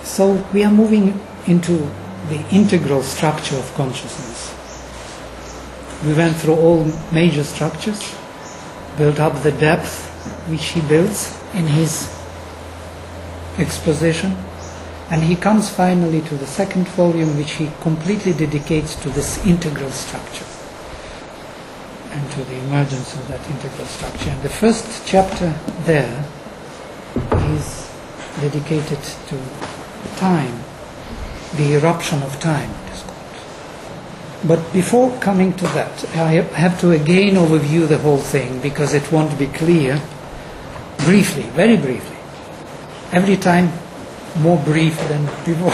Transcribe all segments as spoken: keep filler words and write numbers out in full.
So we are moving into the integral structure of consciousness. We went through all major structures, built up the depth which he builds in his exposition, and he comes finally to the second volume, which he completely dedicates to this integral structure and to the emergence of that integral structure. And the first chapter there is dedicated to time, the eruption of time, it is called. But before coming to that, I have to again overview the whole thing, because it won't be clear, briefly, very briefly. Every time more brief than before.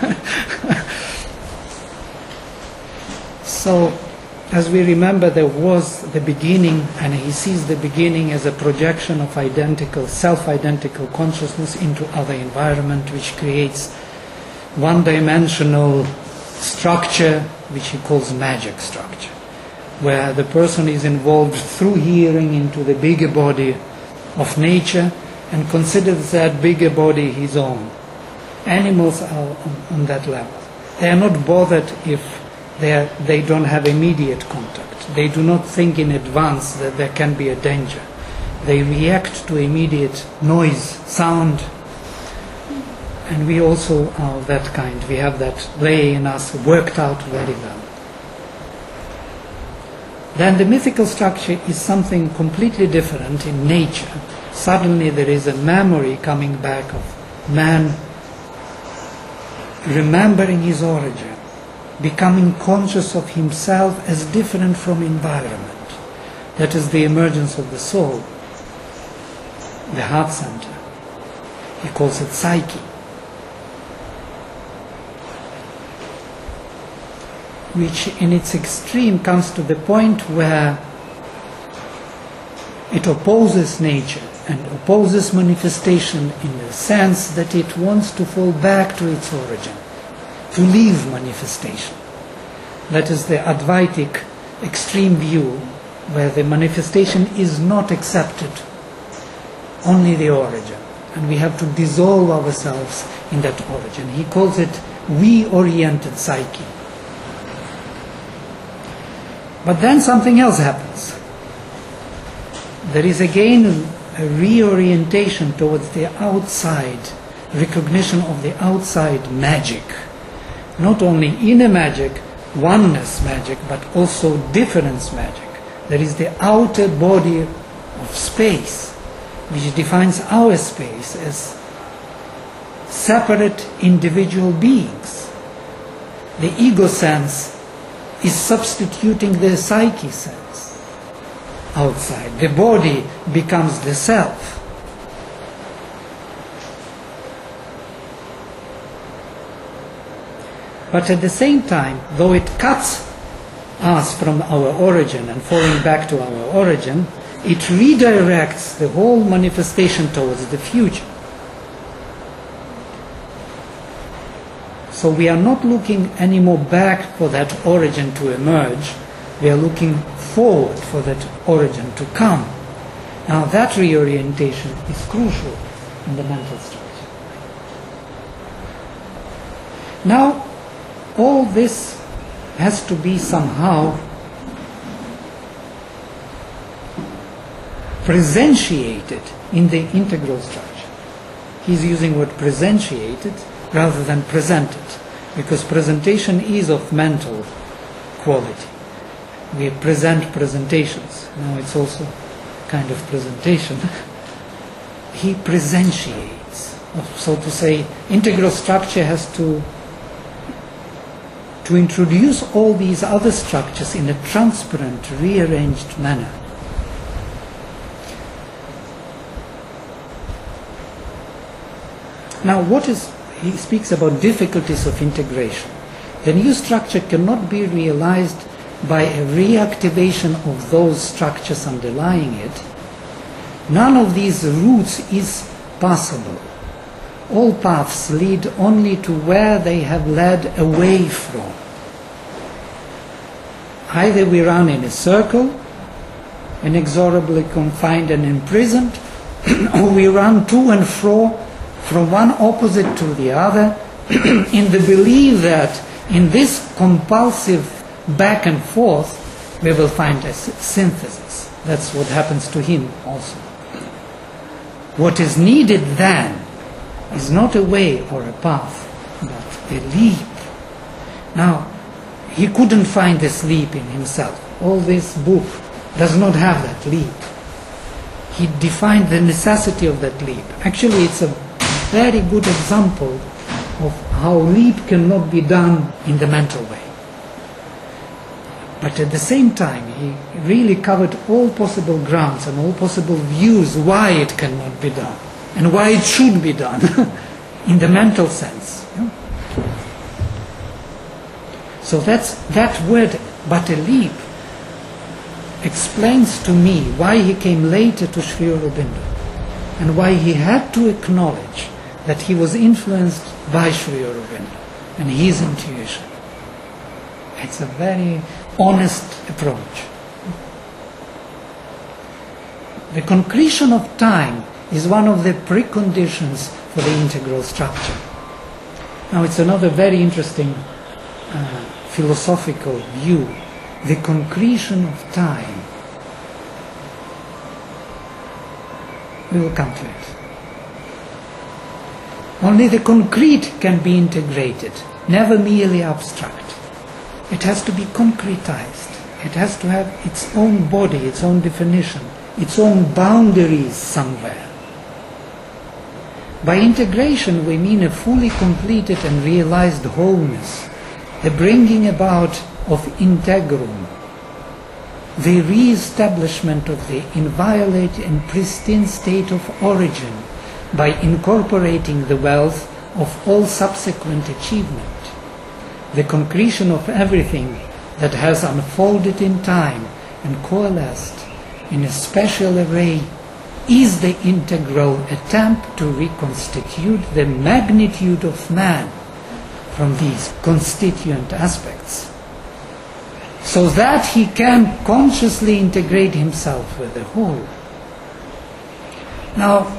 So, as we remember, there was the beginning, and he sees the beginning as a projection of identical, self-identical consciousness into other environment, which creates one-dimensional structure, which he calls magic structure, where the person is involved through hearing into the bigger body of nature and considers that bigger body his own. Animals are on, on that level. They are not bothered if they, are, they don't have immediate contact. They do not think in advance that there can be a danger. They react to immediate noise, sound, and we also are that kind. We have that lay in us worked out very well. Then the mythical structure is something completely different in nature. Suddenly there is a memory coming back of man remembering his origin, becoming conscious of himself as different from environment. That is the emergence of the soul, the heart center. He calls it psyche, which in its extreme comes to the point where it opposes nature and opposes manifestation in the sense that it wants to fall back to its origin, to leave manifestation. That is the Advaitic extreme view, where the manifestation is not accepted, only the origin, and we have to dissolve ourselves in that origin. He calls it we-oriented psyche. But then something else happens. There is again a reorientation towards the outside, recognition of the outside magic. Not only inner magic, oneness magic, but also difference magic. There is the outer body of space, which defines our space as separate individual beings. The ego sense is substituting the psyche sense outside. The body becomes the self. But at the same time, though it cuts us from our origin and falling back to our origin, it redirects the whole manifestation towards the future. So we are not looking anymore back for that origin to emerge. We are looking forward for that origin to come. Now that reorientation is crucial in the mental structure. Now all this has to be somehow presentiated in the integral structure. He's using the word presentiated rather than presented, because presentation is of mental quality. We present presentations. Now it's also kind of presentation. He presentiates. So to say, integral structure has to to introduce all these other structures in a transparent, rearranged manner. Now what is, he speaks about difficulties of integration. The new structure cannot be realized by a reactivation of those structures underlying it. None of these routes is possible. All paths lead only to where they have led away from. Either we run in a circle, inexorably confined and imprisoned, or we run to and fro, from one opposite to the other, in the belief that in this compulsive back and forth we will find a synthesis. That's what happens to him also. What is needed then is not a way or a path, but a leap. Now, he couldn't find this leap in himself. All this book does not have that leap. He defined the necessity of that leap. Actually, it's a very good example of how leap cannot be done in the mental way. But at the same time, he really covered all possible grounds and all possible views why it cannot be done and why it should be done in the mental sense. Yeah? So that's that word, but a leap, explains to me why he came later to Sri Aurobindo and why he had to acknowledge that he was influenced by Sri Aurobindo and his intuition. It's a very honest approach. The concretion of time is one of the preconditions for the integral structure. Now it's another very interesting uh, philosophical view. The concretion of time. We will come to it. Only the concrete can be integrated, never merely abstract. It has to be concretized. It has to have its own body, its own definition, its own boundaries somewhere. By integration we mean a fully completed and realized wholeness, the bringing about of integrum, the re-establishment of the inviolate and pristine state of origin by incorporating the wealth of all subsequent achievement. The concretion of everything that has unfolded in time and coalesced in a special array is the integral attempt to reconstitute the magnitude of man from these constituent aspects, so that he can consciously integrate himself with the whole. Now,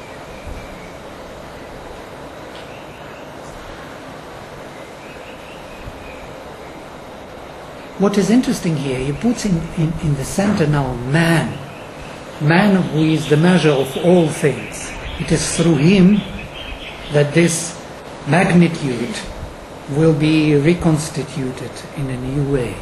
what is interesting here, he puts in, in, in the center now man, man who is the measure of all things. It is through him that this magnitude will be reconstituted in a new way.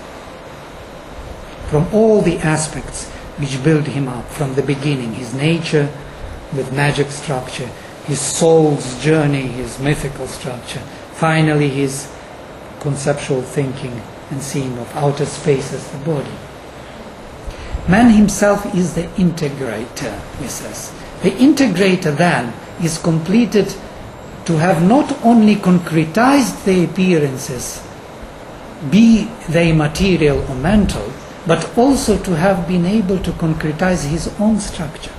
From all the aspects which build him up from the beginning, his nature with magic structure, his soul's journey, his mythical structure, finally his conceptual thinking and seeing of outer space as the body. Man himself is the integrator, he says. The integrator then is completed to have not only concretized the appearances, be they material or mental, but also to have been able to concretize his own structure.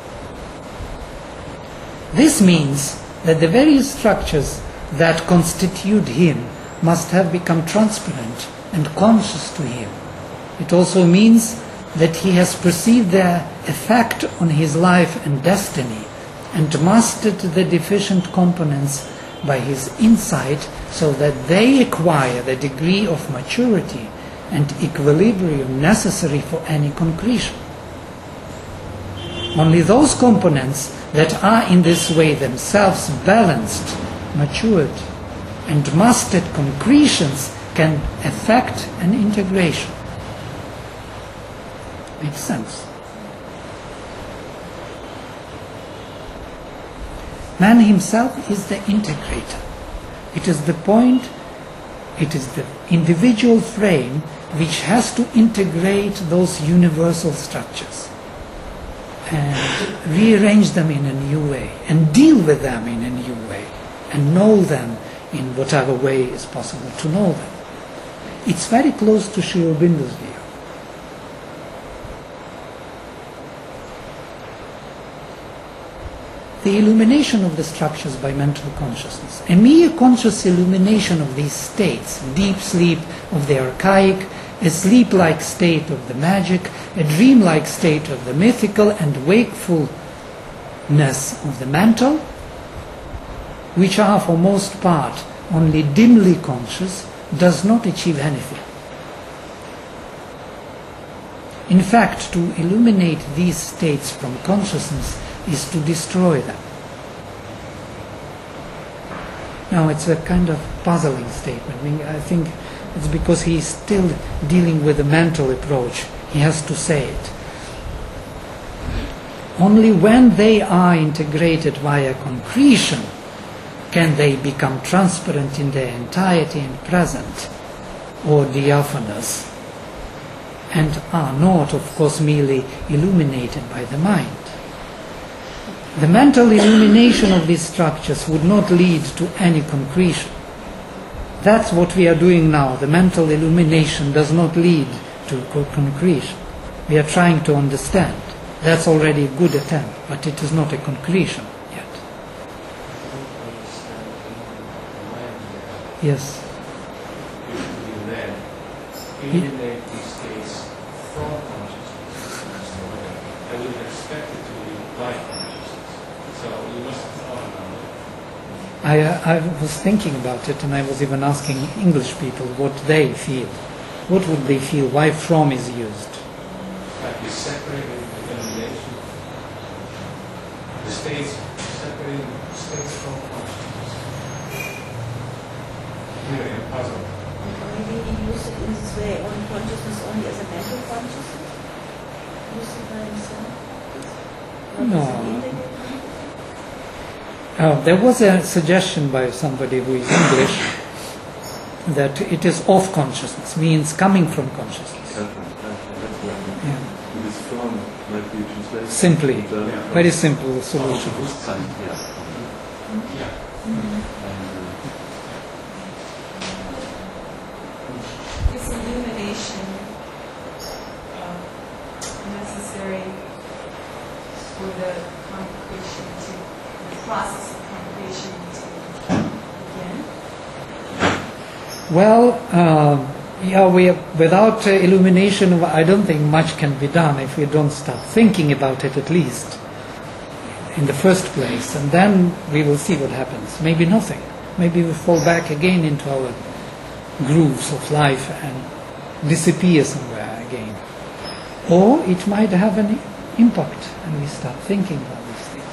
This means that the various structures that constitute him must have become transparent and conscious to him. It also means that he has perceived their effect on his life and destiny and mastered the deficient components by his insight so that they acquire the degree of maturity and equilibrium necessary for any concretion. Only those components that are in this way themselves balanced, matured, and mastered concretions can effect an integration. Makes sense. Man himself is the integrator. It is the point, it is the individual frame which has to integrate those universal structures and rearrange them in a new way and deal with them in a new way and know them in whatever way is possible to know them. It's very close to Sri Aurobindo's view. The illumination of the structures by mental consciousness, a mere conscious illumination of these states, deep sleep of the archaic, a sleep-like state of the magic, a dream-like state of the mythical, and wakefulness of the mental, which are for most part only dimly conscious, does not achieve anything. In fact, to illuminate these states from consciousness is to destroy them. Now, it's a kind of puzzling statement. I mean, I think it's because he's still dealing with the mental approach. He has to say it. Only when they are integrated via concretion can they become transparent in their entirety and present, or diaphanous, and are not, of course, merely illuminated by the mind. The mental illumination of these structures would not lead to any concretion. That's what we are doing now. The mental illumination does not lead to concretion. We are trying to understand. That's already a good attempt, but it is not a concretion yet. Yes. Eliminate these states from consciousness. I would expect it to be by consciousness. So you must have thought about it. I, uh, I was thinking about it, and I was even asking English people what they feel. What would they feel? Why from is used? Like you separating the elimination. The states, separating the states from consciousness. Really a puzzle. Maybe he used it in this way, on consciousness only as a mental consciousness? Use it by himself? Not No. as an integrated? Uh, there was a suggestion by somebody who is English that it is off consciousness, means coming from consciousness. Yeah. This from might be translated. Simply, The- very simple solution. Bewusstsein, yeah. Yeah. Is illumination uh, necessary for the concretion to, the process of concretion to begin? Well, uh, yeah, we without uh, illumination, I don't think much can be done if we don't start thinking about it at least in the first place, and then we will see what happens. Maybe nothing. Maybe we fall back again into our grooves of life and disappear somewhere again. Or it might have an impact, and we start thinking about these things.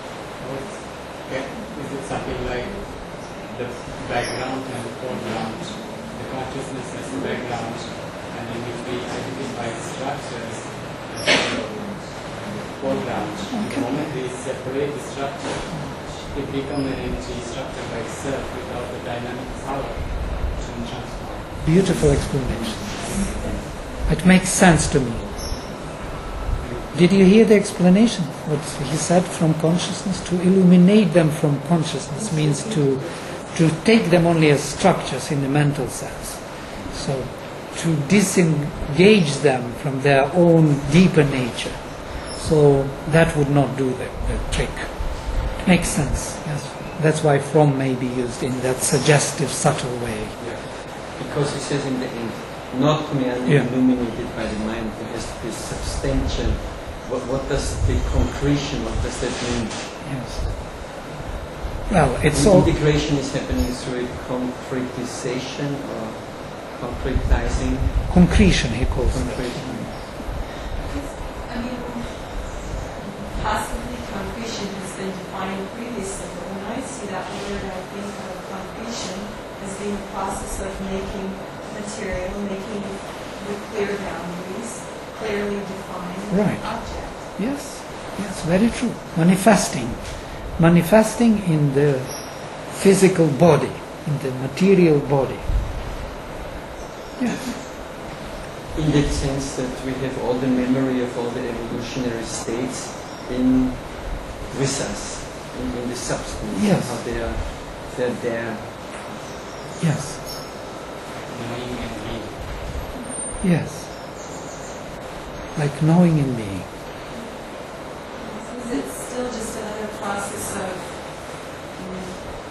Yeah, is it something like the background and the foreground, the consciousness as the background, and then if we identify the structures as the foreground, the moment we separate the structure, it becomes an empty structure by itself without the dynamic power to transform. Beautiful explanation. It makes sense to me. Did you hear the explanation? What he said from consciousness? To illuminate them from consciousness means to to take them only as structures in the mental sense. So to disengage them from their own deeper nature. So that would not do the, the trick. It makes sense. Yes. That's why from may be used in that suggestive, subtle way. Because he says in the end, not merely Yeah. illuminated by the mind, it has to be substantial. What, what does the concretion, what does that mean? Yes. Well, it's The all. integration is happening through concretization or concretizing. Concretion, he calls it. Concretion. I mean, possibly concretion has been defined previously, but when I see that word, I think of concretion as being a process of making material, making with clear boundaries, clearly defined Right. object. Yes, yes, very true. Manifesting. Manifesting in the physical body, in the material body. Yes. In that sense that we have all the memory of all the evolutionary states in with us, in, in the substance. Yes. How they are, they're there. Yes, Knowing and being. yes. Like knowing and being. Is it still just another process of um,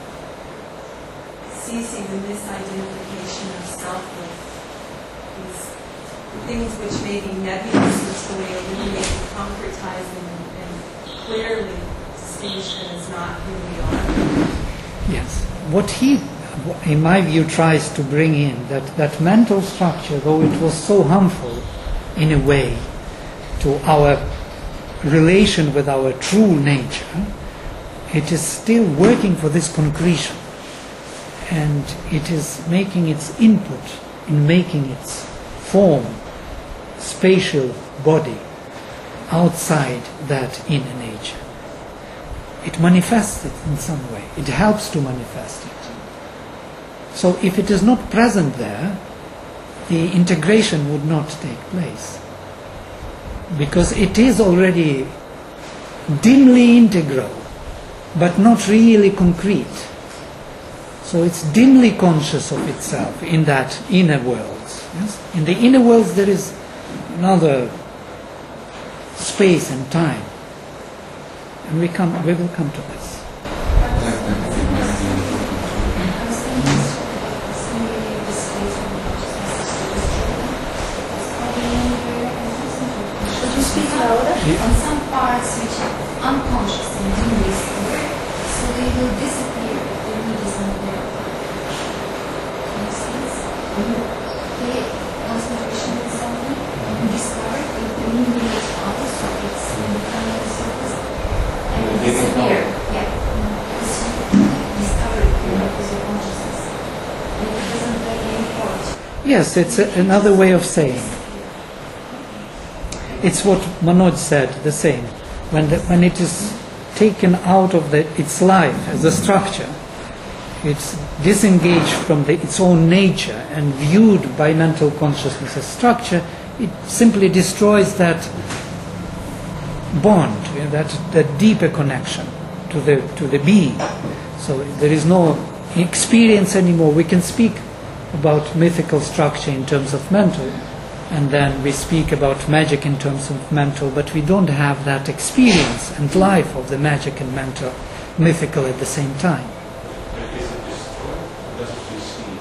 ceasing the misidentification of self with these things which may be nebulous until we illuminate and concretize them and, and clearly distinguish them as not who we are? Yes. What he, in my view, tries to bring in, that, that mental structure, though it was so harmful in a way to our relation with our true nature, it is still working for this concretion. And it is making its input in making its form, spatial body, outside that inner nature. It manifests it in some way. It helps to manifest it. So if it is not present there, the integration would not take place. Because it is already dimly integral, but not really concrete. So it's dimly conscious of itself in that inner world. Yes? In the inner worlds there is another space and time. And we come we will come to this. Could you speak louder? On some parts which are unconscious and dimly seen, so they will disappear if the need is not there. Makes sense? The concentration in something, you discover if the need is out, so it's in the kind of surface, and it disappear. Yeah. Because you discover it because of consciousness. And it doesn't play any part. Yes, it's a, another way of saying. It's what Manoj said, the same. When, the, when it is taken out of the, its life as a structure, it's disengaged from the, its own nature and viewed by mental consciousness as structure, it simply destroys that bond, you know, that, that deeper connection to the, to the being. So there is no experience anymore. We can speak about mythical structure in terms of mental, and then we speak about magic in terms of mental, but we don't have that experience and life of the magic and mental, mythical at the same time. But is it destroyed or does it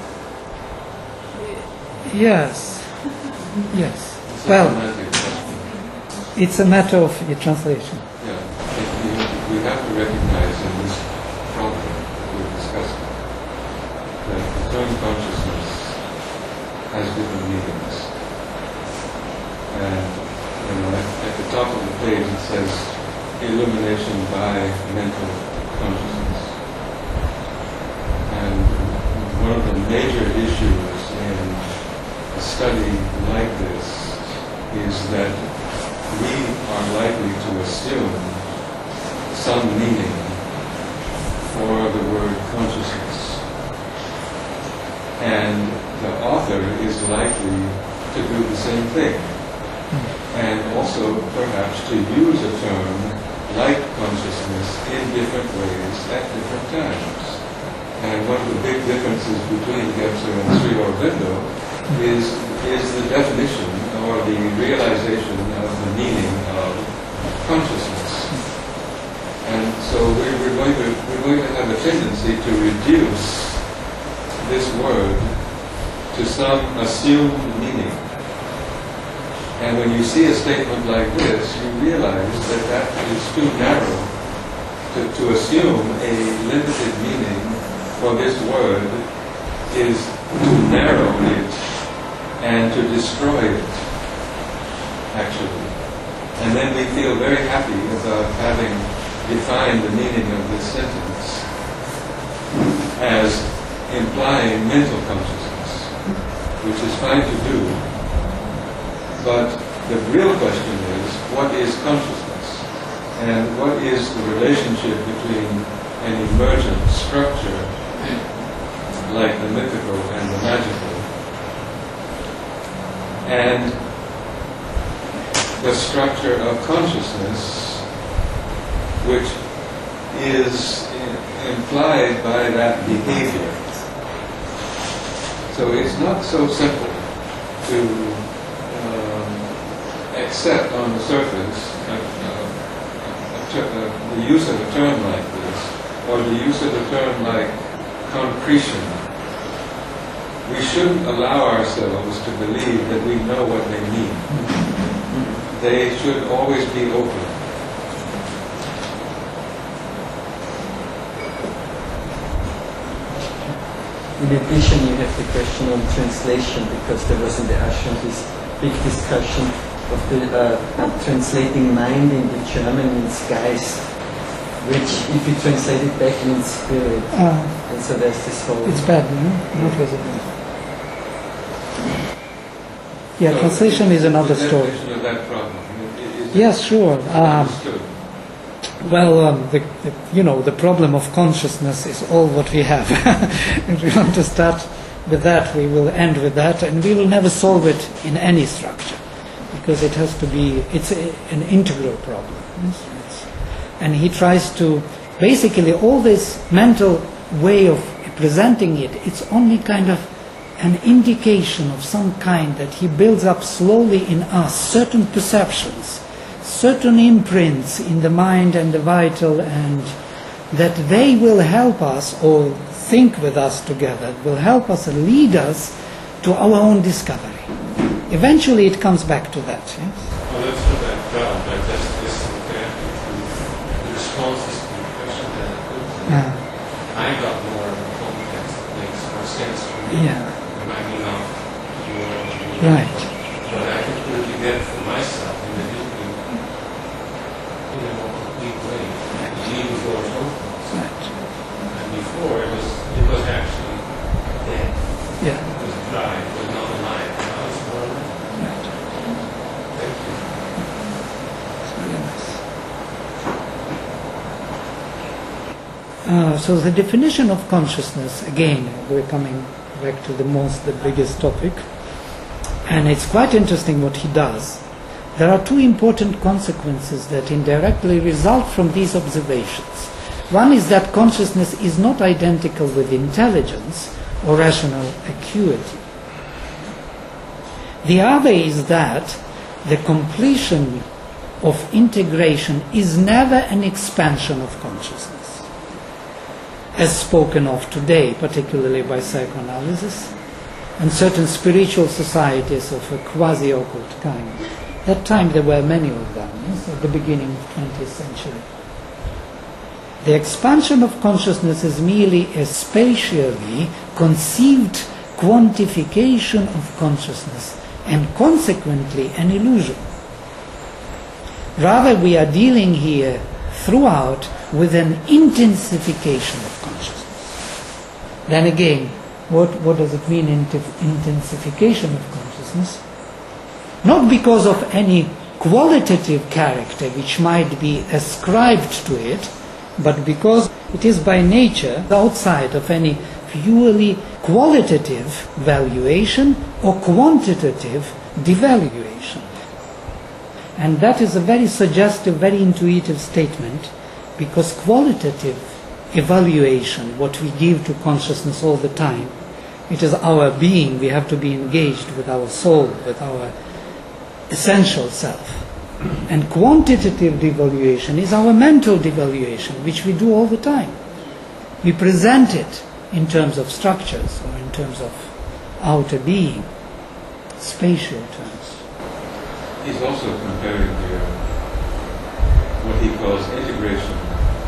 recede? Yes. Yes. It's a Well, semantic question. it's a matter of your translation. Yeah, we, we have to recognize in this problem that we're discussing that the term consciousness has different meanings. And you know, at, at the top of the page it says illumination by mental consciousness. And one of the major issues in a study like this is that we are likely to assume some meaning for the word consciousness. And the author is likely to do the same thing. And also perhaps to use a term like consciousness in different ways at different times. And one of the big differences between Gebser and Sri Aurobindo is, is the definition or the realization of the meaning of consciousness. And so we, we're, going to, we're going to have a tendency to reduce this word to some assumed meaning. And when you see a statement like this, you realize that that is too narrow. To, to assume a limited meaning for this word is to narrow it and to destroy it, actually. And then we feel very happy about having defined the meaning of this sentence as implying mental consciousness, which is fine to do. But the real question is, what is consciousness? And what is the relationship between an emergent structure, like the mythical and the magical, and the structure of consciousness, which is implied by that behavior. So it's not so simple to accept on the surface uh, uh, a ter- uh, the use of a term like this, or the use of a term like concretion. We shouldn't allow ourselves to believe that we know what they mean. They should always be open. in addition, you have the question on translation, because there was in the ashram this big discussion of the uh, uh, translating mind in the German means Geist, which, if you translate it back, means spirit. Uh, and so there's this whole. it's bad, no? Not visible. Yeah, So translation is another the story. definition of that problem. Is it Yes, sure. Um, understood? Well, um, the, the, you know, the problem of consciousness is all what we have. If we want to start with that, we will end with that, and we will never solve it in any structure, because it has to be, it's a, an integral problem. Yes? It's, and he tries to, basically all this mental way of presenting it, it's only kind of an indication of some kind that he builds up slowly in us, certain perceptions, certain imprints in the mind and the vital, and that they will help us, or think with us together, will help us and lead us to our own discovery. Eventually it comes back to that. Yes? Well, that's not that problem, but just listen carefully to the responses to the question that I put. Yeah. I got more of a context that makes more sense for me. Yeah. And I mean, now, you are, Right. but I can put it together for myself in a different, in a more complete way. Even before it opens. Right. And before it was, it was actually dead. Yeah. It was dry. It was not alive. Now it's more alive. Right. Thank you. It's very nice. Uh, so the definition of consciousness, again, we're coming back to the most, the biggest topic, and it's quite interesting what he does. There are two important consequences that indirectly result from these observations. One is that consciousness is not identical with intelligence or rational acuity. The other is that the completion of integration is never an expansion of consciousness, as spoken of today, particularly by psychoanalysis and certain spiritual societies of a quasi-occult kind. At that time there were many of them, yes, at the beginning of the twentieth century. The expansion of consciousness is merely a spatially conceived quantification of consciousness, and consequently an illusion. Rather, we are dealing here throughout with an intensification of consciousness. Then again, what, what does it mean, intensification of consciousness? Not because of any qualitative character which might be ascribed to it, but because it is by nature outside of any purely qualitative valuation or quantitative devaluation. And that is a very suggestive, very intuitive statement, because qualitative evaluation, what we give to consciousness all the time, it is our being. We have to be engaged with our soul, with our essential self. And quantitative devaluation is our mental devaluation, which we do all the time. We present it in terms of structures or in terms of outer being, spatial terms. He's also comparing here what he calls integration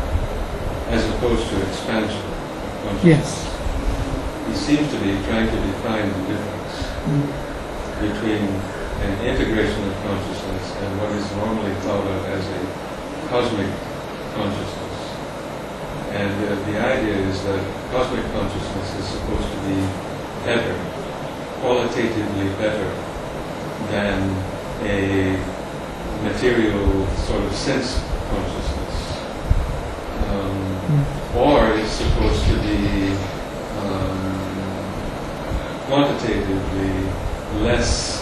as opposed to expansion of consciousness. Yes. He seems to be trying to define the difference Mm. between an integration of consciousness and what is normally thought of as a cosmic consciousness. And uh, the idea is that cosmic consciousness is supposed to be better, qualitatively better than a material sort of sense consciousness. Um, Mm. or it's supposed to be um, quantitatively less.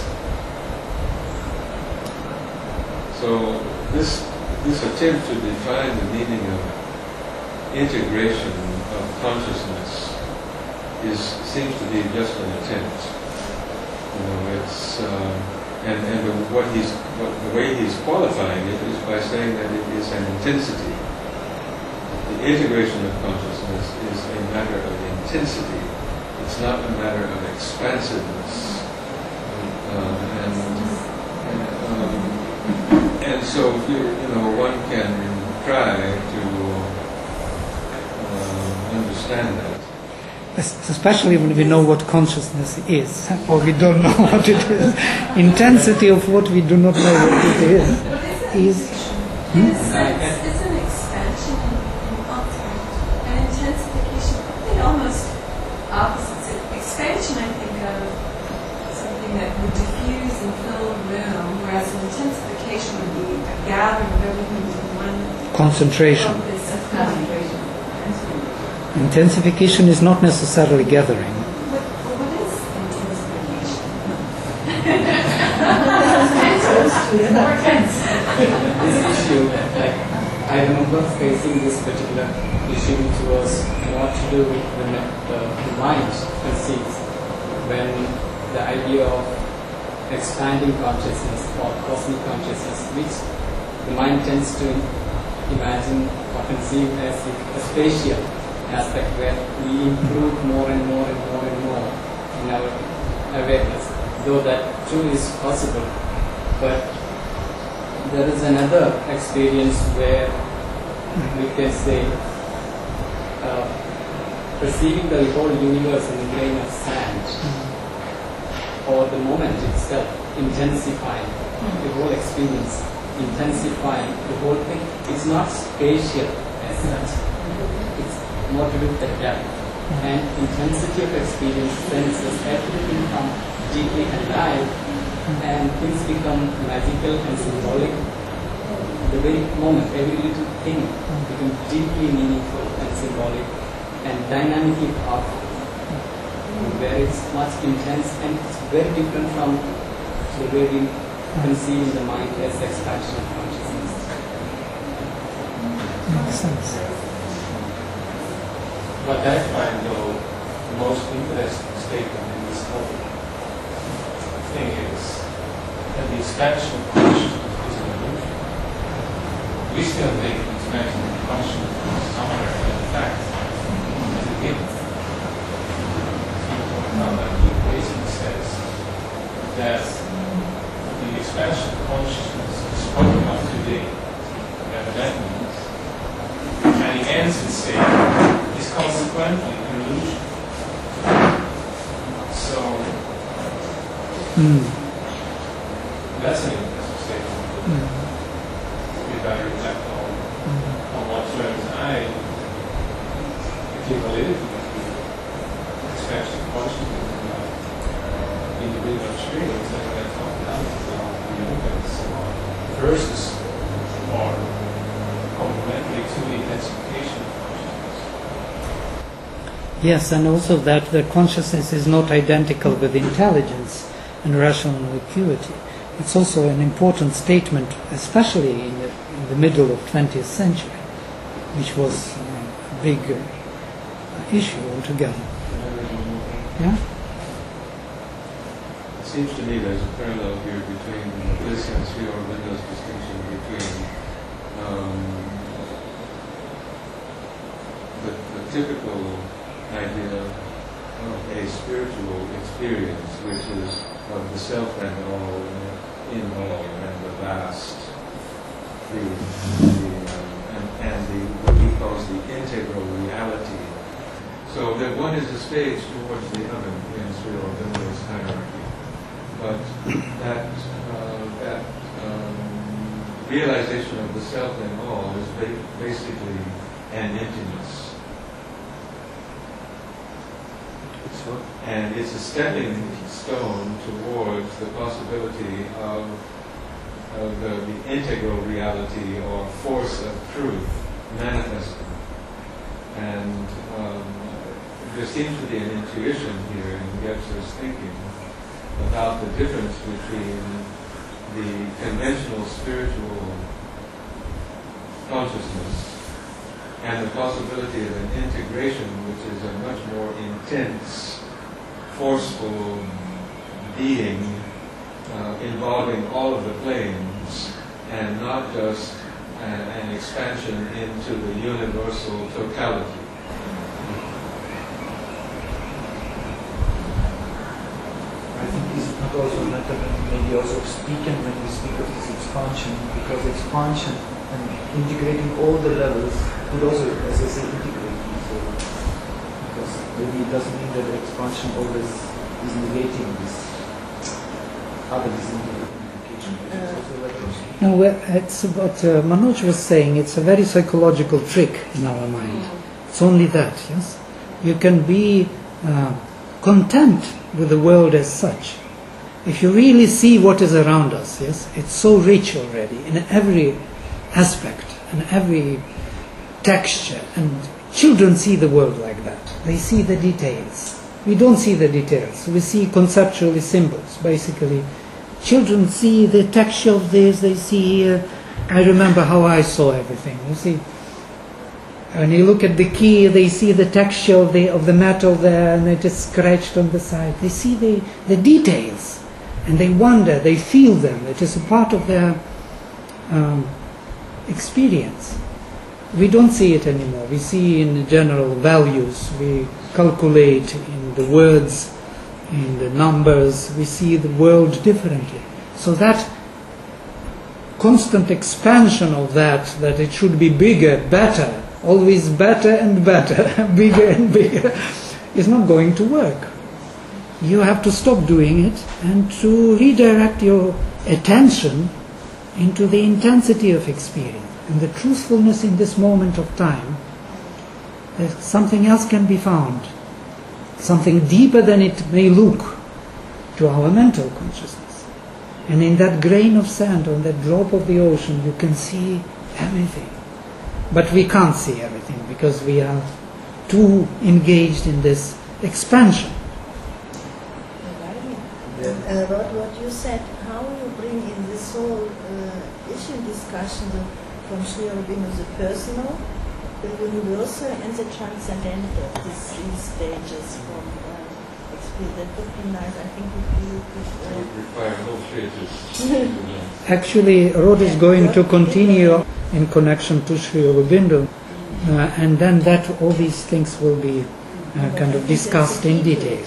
So this this attempt to define the meaning of integration of consciousness is seems to be just an attempt. You know, it's uh, and and the, what he's what, the way he's qualifying it is by saying that it is an intensity. The integration of consciousness is a matter of intensity. It's not a matter of expansiveness. Um, and and, um, and so you, you know one can try to uh, understand that. es- especially when we know what consciousness is, or we don't know what it is. Intensity of what we do not know what it is is. Hmm? It's, it's, it's an expansion and an ultimate, an intensification, probably almost opposites. Expansion, I think, of something that would diffuse and fill a room, whereas an intensification would be a gathering of everything into one Concentration. focus of concentration. Intensification is not necessarily gathering. What, what is intensification? More tense. This issue, like, I remember facing this particular issue which was what to do with the, the, the mind conceives when the idea of expanding consciousness or cosmic consciousness, which the mind tends to imagine or conceive as a spatial aspect where we improve more and more and more and more in our awareness, though that too is possible. But there is another experience where we can say uh, perceiving the whole universe in a grain of sand, or the moment itself intensifying, the whole experience intensifying, the whole thing. It's not spatial as such. It's more to do with the depth and intensity of experience. Senses, everything become deeply alive, and things become magical and symbolic. The very moment, every little thing becomes deeply meaningful and symbolic and dynamically powerful, where it's much intense and it's very different from the way we conceive in the mind as expansion of consciousness. Makes sense. What I find, though, the most interesting statement in this whole thing is that the expansion of consciousness is an illusion. We still take the expansion of consciousness somewhere as a fact, as a given. Now that he basically says that the expansion of consciousness is spoken of today, whatever that means, and he ends in saying, is consequently an illusion. So, Mm. that's an interesting statement. Mm. If I reflect on, on what terms I give validity to expansion of consciousness in my individual experience, and what I talk about the yoga and so on, versus or complementary to the intensification of consciousness. Yes, and also that the consciousness is not identical with intelligence and rational acuity. It's also an important statement, especially in the, in the middle of twentieth century, which was uh, a big uh, issue altogether. Yeah? It seems to me there's a parallel here between this and Sri Aurobindo's distinction between um, the, the typical idea of a spiritual experience, which is of the self and all, in all, and the vast, the, the um, and, and the what he calls the integral reality. So that one is a stage towards the other in Sri Aurobindo's hierarchy, but that uh, that um, realization of the self and all is ba- basically an emptiness. And it's a stepping stone towards the possibility of, of the, the integral reality or force of truth manifesting. And um, there seems to be an intuition here in Gebser's thinking about the difference between the conventional spiritual consciousness and the possibility of an integration which is a much more intense, forceful being uh, involving all of the planes and not just an, an expansion into the universal totality. I think this is not also a matter maybe also of speaking when we speak of this expansion, because expansion and integrating all the levels would also, as I say, integrate. So, because maybe it doesn't mean that the expansion always is negating this other disimplification. It's also like a- No, well, it's what uh, Manoj was saying. It's a very psychological trick in our mind. It's only that, yes? You can be uh, content with the world as such. If you really see what is around us, yes, it's so rich already in every aspect and every texture. And children see the world like that. They see the details. We don't see the details. We see conceptually symbols, basically. Children see the texture of this, they see here. I remember how I saw everything. You see, when you look at the key, they see the texture of the of the metal there, and it is scratched on the side. They see the, the details, and they wonder, they feel them. It is a part of their um, experience. We don't see it anymore. We see in general values. We calculate in the words, in the numbers. We see the world differently. So that constant expansion of that, that it should be bigger, better, always better and better, bigger and bigger, is not going to work. You have to stop doing it and to redirect your attention into the intensity of experience and the truthfulness in this moment of time. That something else can be found, something deeper than it may look to our mental consciousness. And in that grain of sand, on that drop of the ocean, you can see everything. But we can't see everything because we are too engaged in this expansion. Uh, Rod, what you said, how you bring in this whole uh, issue discussion the, from Sri Aurobindo, the personal, the universal, and the transcendental, these three stages from uh, experience. That would be nice. I think if you could. It would Uh, require no theatres. Actually, Rod is going to continue in connection to Sri Aurobindo, uh, and then that all these things will be uh, kind of discussed in detail.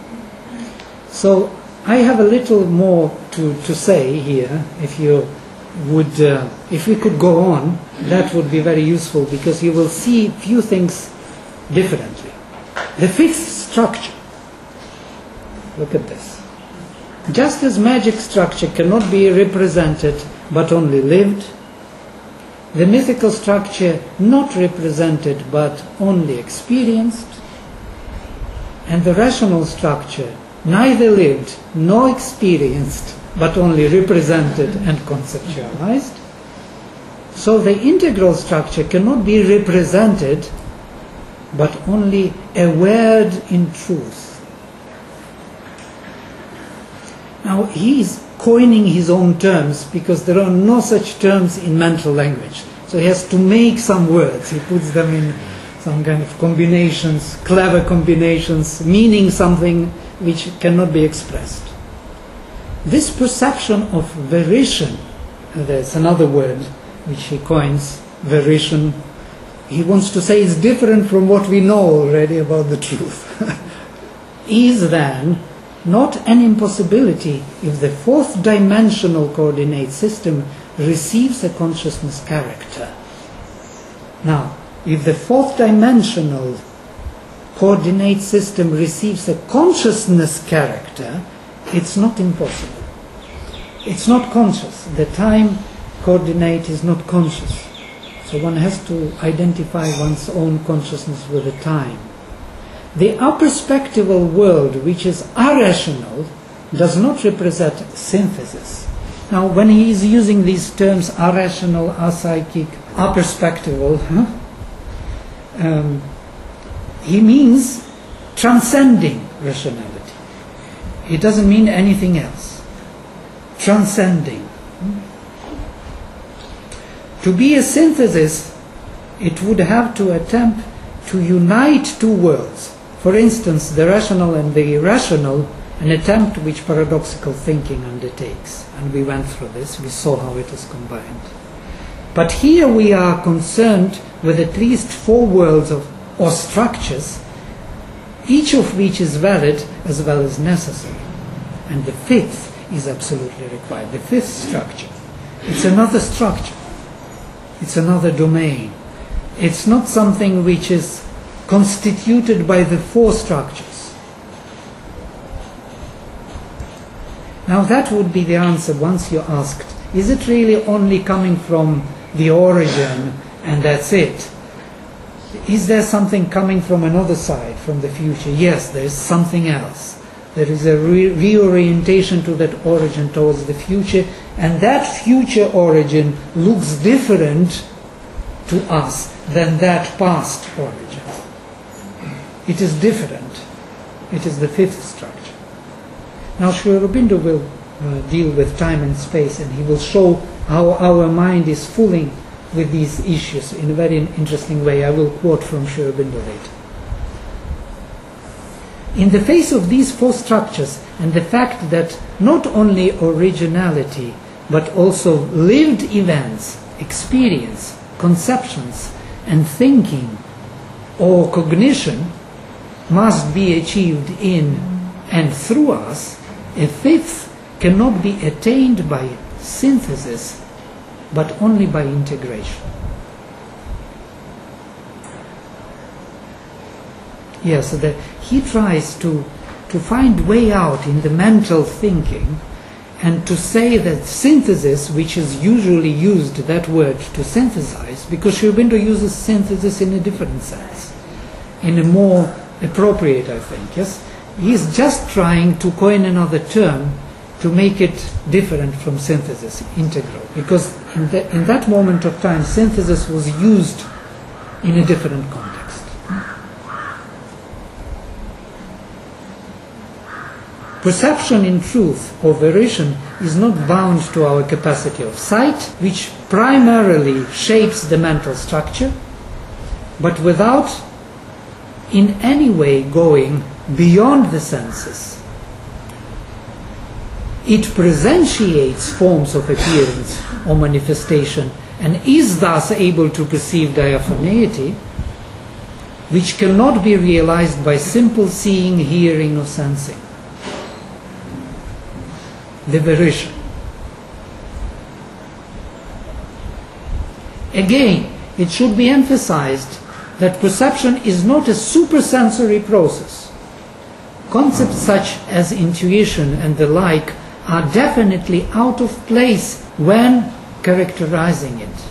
So I have a little more to, to say here. If you would, uh, if we could go on, that would be very useful because you will see few things differently. The fifth structure. Look at this. Just as magic structure cannot be represented but only lived, the mythical structure not represented but only experienced, and the rational structure neither lived nor experienced but only represented and conceptualized. So the integral structure cannot be represented but only awared in truth. Now he is coining his own terms because there are no such terms in mental language. So he has to make some words. He puts them in some kind of combinations, clever combinations, meaning something which cannot be expressed. This perception of volition, there's another word which he coins, volition. He wants to say it's different from what we know already about the truth. Is then not an impossibility if the fourth dimensional coordinate system receives a consciousness character. Now, if the fourth dimensional coordinate system receives a consciousness character, it's not impossible. It's not conscious. The time coordinate is not conscious. So one has to identify one's own consciousness with the time. The aperspectival world, which is irrational, does not represent synthesis. Now, when he is using these terms, irrational, apsychic, aperspectival, huh? um, he means transcending rationality. It doesn't mean anything else. Transcending. To be a synthesis, it would have to attempt to unite two worlds. For instance, the rational and the irrational, an attempt which paradoxical thinking undertakes. And we went through this, we saw how it is combined. But here we are concerned with at least four worlds of, or structures, each of which is valid as well as necessary. And the fifth is absolutely required. The fifth structure. It's another structure. It's another domain. It's not something which is constituted by the four structures. Now that would be the answer once you're asked, is it really only coming from the origin and that's it? Is there something coming from another side, from the future? Yes, there is something else. There is a re- reorientation to that origin towards the future, and that future origin looks different to us than that past origin. It is different. It is the fifth structure. Now Sri Aurobindo will uh, deal with time and space, and he will show how our mind is fooling with these issues in a very interesting way. I will quote from Sri Aurobindo later. In the face of these four structures and the fact that not only originality but also lived events, experience, conceptions and thinking or cognition must be achieved in and through us, a fifth cannot be attained by synthesis but only by integration. Yes, so that he tries to, to find way out in the mental thinking and to say that synthesis, which is usually used, that word, to synthesize, because Sri Aurobindo uses synthesis in a different sense, in a more appropriate, I think, yes? He's just trying to coin another term to make it different from synthesis, integral, because in, the, in that moment of time, synthesis was used in a different context. Perception in truth or volition is not bound to our capacity of sight, which primarily shapes the mental structure, but without in any way going beyond the senses. It presentiates forms of appearance or manifestation and is thus able to perceive diaphaneity, which cannot be realized by simple seeing, hearing or sensing. The volition. Again, it should be emphasized that perception is not a supersensory process. Concepts such as intuition and the like are definitely out of place when characterizing it.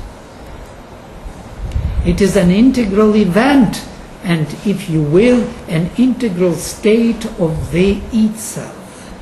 It is an integral event and, if you will, an integral state of the itself.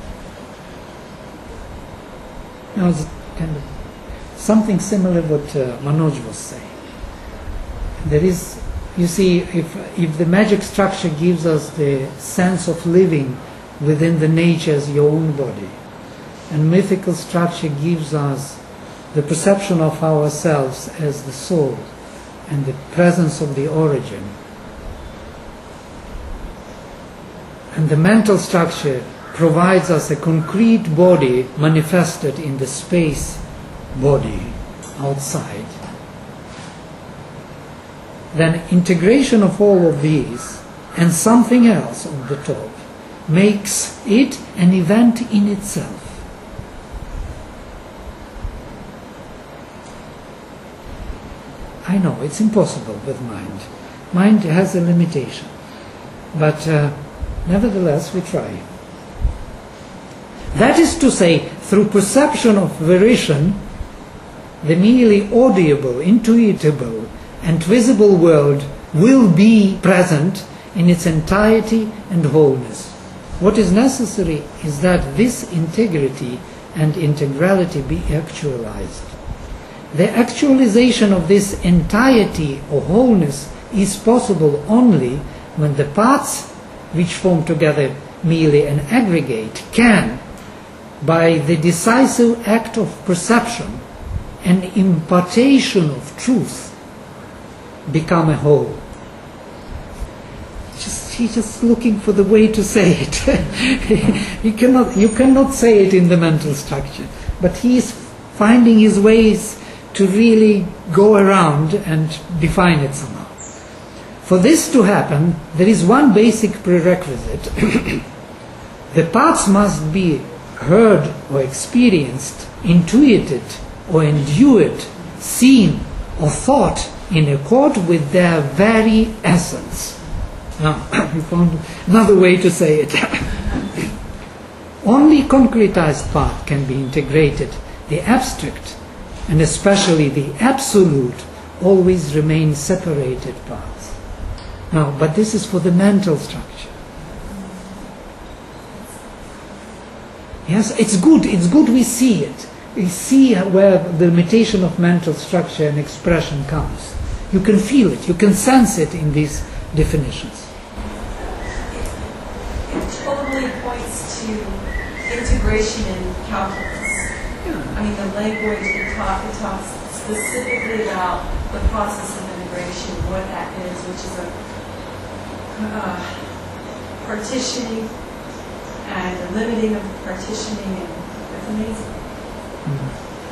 Now, it's kind of something similar to what uh, Manoj was saying. There is, you see, if, if the magic structure gives us the sense of living within the nature as your own body, and mythical structure gives us the perception of ourselves as the soul and the presence of the origin, and the mental structure provides us a concrete body manifested in the space body outside, then integration of all of these and something else on the top makes it an event in itself. I know it's impossible with mind. Mind has a limitation, but uh, nevertheless we try. That is to say, through perception of volition, the merely audible, intuitable, and visible world will be present in its entirety and wholeness. What is necessary is that this integrity and integrality be actualized. The actualization of this entirety or wholeness is possible only when the parts which form together merely an aggregate can, by the decisive act of perception and impartation of truth, become a whole. Just, he's just looking for the way to say it. you cannot, you cannot say it in the mental structure, but he is finding his ways to really go around and define it somehow. For this to happen, there is one basic prerequisite. The parts must be heard or experienced, intuited or endured, seen or thought in accord with their very essence. Now, we found another way to say it. Only concretized part can be integrated. The abstract, and especially the absolute, always remain separated parts. Now, but this is for the mental structure. Yes, it's good, it's good we see it. We see where the limitation of mental structure and expression comes. You can feel it, you can sense it in these definitions. It totally points to integration in calculus. Yeah. I mean, the language, it, talk, it talks specifically about the process of integration, what that is, which is a uh, partitioning and the limiting of partitioning, and it's amazing. Mm-hmm.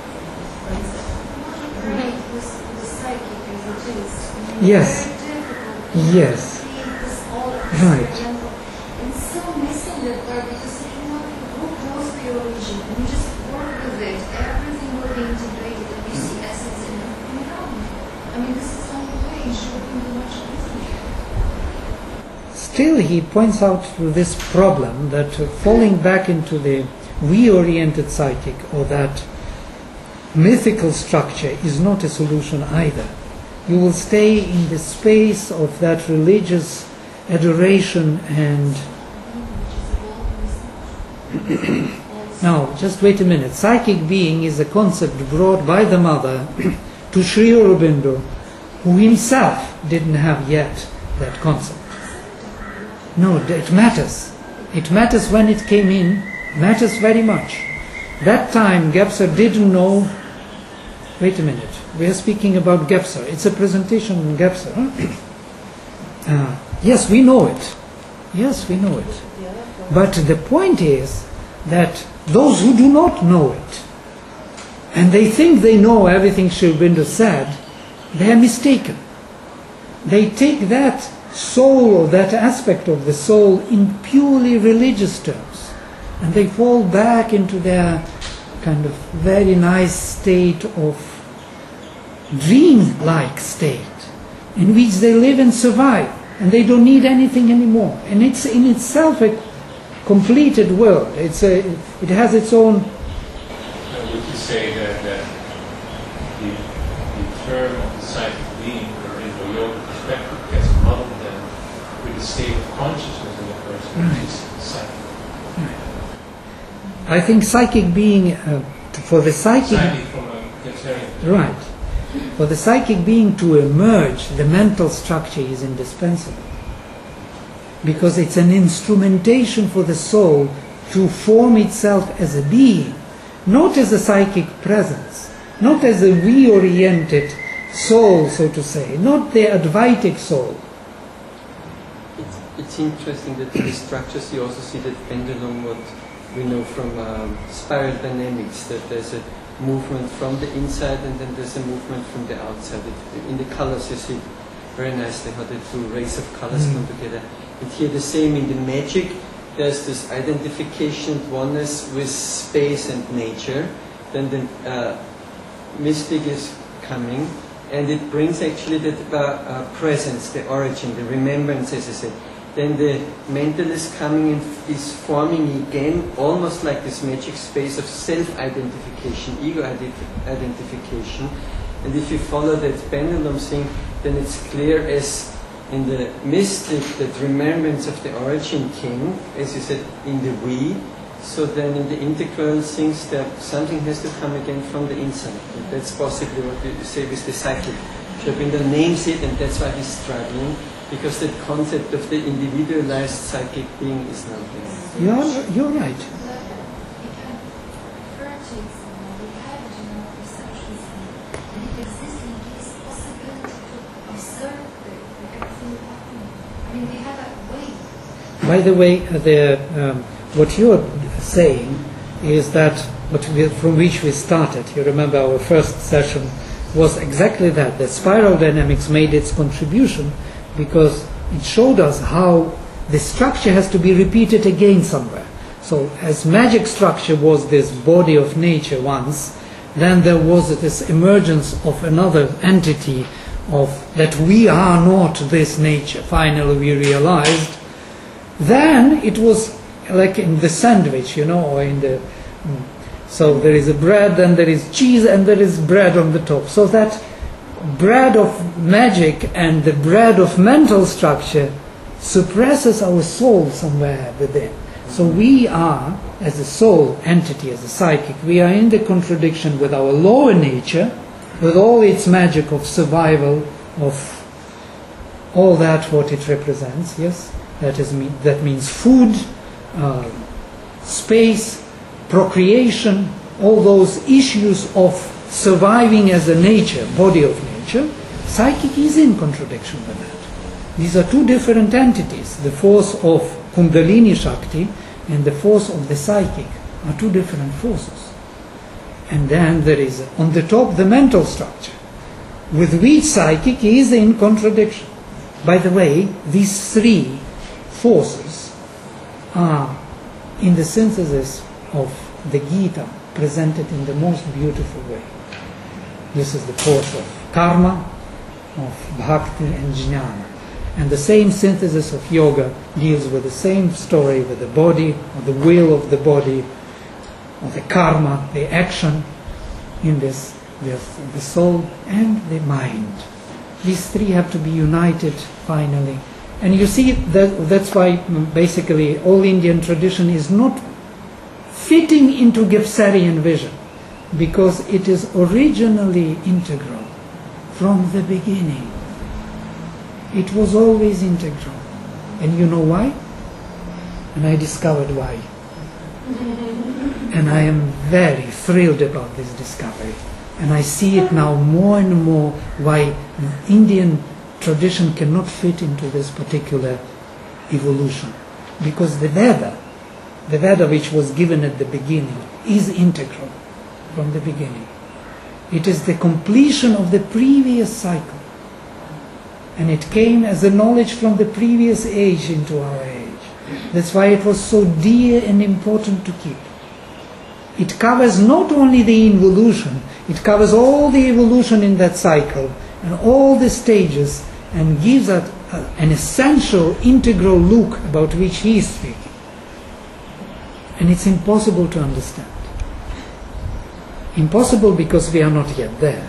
Right, with the psychic as it is. Yes. Very difficult. Yes. See this all Right. experiential. And so missing that part because if you want to go close to your origin and you just work with it, everything will be integrated and you see essence in it. And you know, I mean, this is the only way you should be much easier. Still, he points out to this problem that uh, falling back into the we-oriented psychic or that mythical structure is not a solution either. You will stay in the space of that religious adoration and... Now, just wait a minute. Psychic being is a concept brought by the mother to Sri Aurobindo, who himself didn't have yet that concept. No, it matters. It matters when it came in, matters very much. That time Gebser didn't know. Wait a minute, we are speaking about Gebser. It's a presentation on Gebser. Huh? Uh, yes, we know it. Yes, we know it. But the point is that those who do not know it, and they think they know everything Sri Aurobindo said, they are mistaken. They take that soul or that aspect of the soul in purely religious terms, and they fall back into their kind of very nice state of dream-like state in which they live and survive, and they don't need anything anymore. And it's in itself a completed world. It's a, it has its own... Now, would you say that, that the, the term of the psychic being, or in the yoga perspective, gets muddled then with the state of consciousness in the person, which is psychic? I think psychic being, uh, for the psychic... Psychic from a Gebserian. Right. For the psychic being to emerge, the mental structure is indispensable. Because it's an instrumentation for the soul to form itself as a being, not as a psychic presence, not as a reoriented soul, so to say, not the Advaitic soul. It's, it's interesting that in the structures you also see that pendulum, what we know from um, spiral dynamics, that there's a movement from the inside and then there's a movement from the outside. It, in the colors you see very nicely how the two rays of colors mm. come together. And here the same in the magic, there's this identification, oneness with space and nature. Then the uh, mystic is coming, and it brings actually the uh, uh, presence, the origin, the remembrance, as I said. Then the mental is coming and is forming again, almost like this magic space of self-identification, ego ident- identification. And if you follow that pendulum thing, then it's clear as in the mystic that remembrance of the origin came, as you said, in the we. So then in the integral things that something has to come again from the inside. And that's possibly what you say with the psychic. Sri Aurobindo names it, and that's why he's struggling, because that concept of the individualized psychic being is not there. You're, you're right. By the way, the, um, what you're saying is that what we, from which we started, you remember our first session was exactly that. The spiral dynamics made its contribution because it showed us how the structure has to be repeated again somewhere. So as magic structure was this body of nature once, then there was this emergence of another entity of that we are not this nature, finally we realized, then it was like in the sandwich, you know, or in the, so there is a bread and there is cheese and there is bread on the top. So that bread of magic and the bread of mental structure suppresses our soul somewhere within. So we are, as a soul entity, as a psychic, we are in the contradiction with our lower nature, with all its magic of survival, of all that what it represents, yes? That is me- that means food, uh, space, procreation, all those issues of surviving as a nature, body of nature. Psychic is in contradiction with that. These are two different entities. The force of Kundalini Shakti and the force of the psychic are two different forces. And then there is on the top the mental structure, with which psychic is in contradiction. By the way, these three forces are in the synthesis of the Gita presented in the most beautiful way. This is the force of karma, of bhakti and jnana. And the same synthesis of yoga deals with the same story, with the body, or the will of the body, or the karma, the action in this, with the soul and the mind. These three have to be united finally. And you see, that, that's why basically all Indian tradition is not fitting into Gebsarian vision, because it is originally integral from the beginning. It was always integral. And you know why? And I discovered why. And I am very thrilled about this discovery. And I see it now more and more why Indian tradition cannot fit into this particular evolution. Because the Veda, the Veda which was given at the beginning, is integral from the beginning. It is the completion of the previous cycle. And it came as a knowledge from the previous age into our age. That's why it was so dear and important to keep. It covers not only the involution, it covers all the evolution in that cycle and all the stages, and gives us an essential, integral look about which he is speaking. And it's impossible to understand. Impossible because we are not yet there.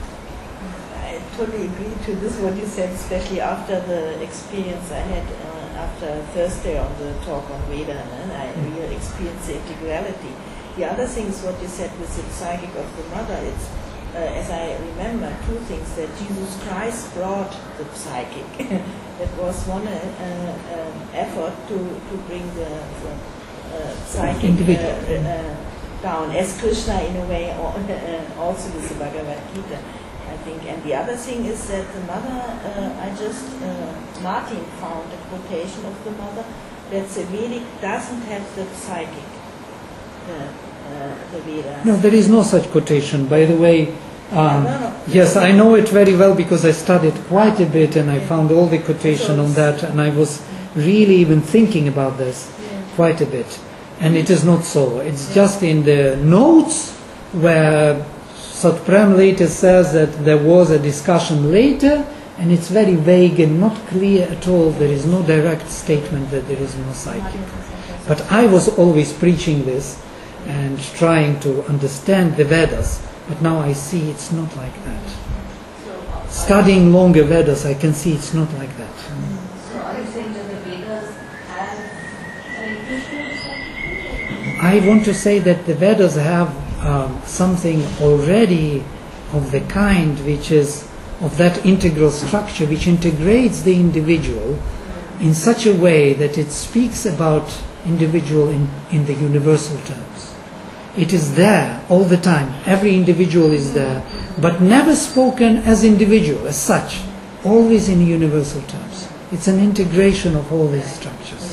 I totally agree to this, what you said, especially after the experience I had uh, after Thursday on the talk on Veda. And I really experienced the integrality. The other thing is what you said with the psychic of the mother. It's, uh, as I remember, two things, that Jesus Christ brought the psychic. That was one uh, uh, effort to, to bring the, the uh, psychic uh, uh, down, as Krishna in a way, or, uh, also with the Bhagavad Gita, I think. And the other thing is that the mother, uh, I just, uh, Martin found a quotation of the mother, that the Vedic doesn't have the psychic. The, uh, the Vedas. No, there is no such quotation. By the way, um, no, no. yes, I know it very well because I studied quite a bit and I found all the quotation on that, and I was really even thinking about this quite a bit. And it is not so. It's just in the notes where Satprem later says that there was a discussion later, and it's very vague and not clear at all. There is no direct statement that there is no psychic. But I was always preaching this and trying to understand the Vedas, but now I see it's not like that. Studying longer Vedas, I can see it's not like that. So are you saying that the Vedas have an integral psychic? I want to say that the Vedas have um, something already of the kind which is of that integral structure, which integrates the individual in such a way that it speaks about individual in, in the universal terms. It is there all the time. Every individual is there, but never spoken as individual, as such. Always in universal terms. It's an integration of all these structures.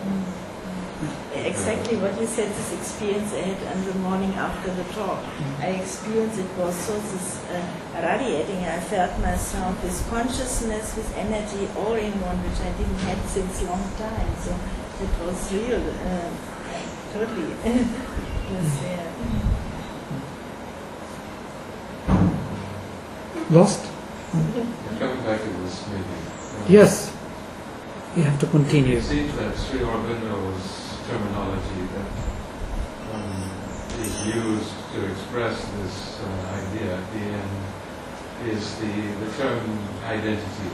Exactly what you said, this experience I had on the morning after the talk. I experienced it was so this uh, radiating. I felt myself with consciousness, with energy, all in one, which I didn't have since long time. So it was real, uh, totally. was there. Lost? Coming back to this, maybe. uh, Yes, you have to continue. It seems that Sri Aurobindo's terminology that um, is used to express this uh, idea at the end is the, the term identity.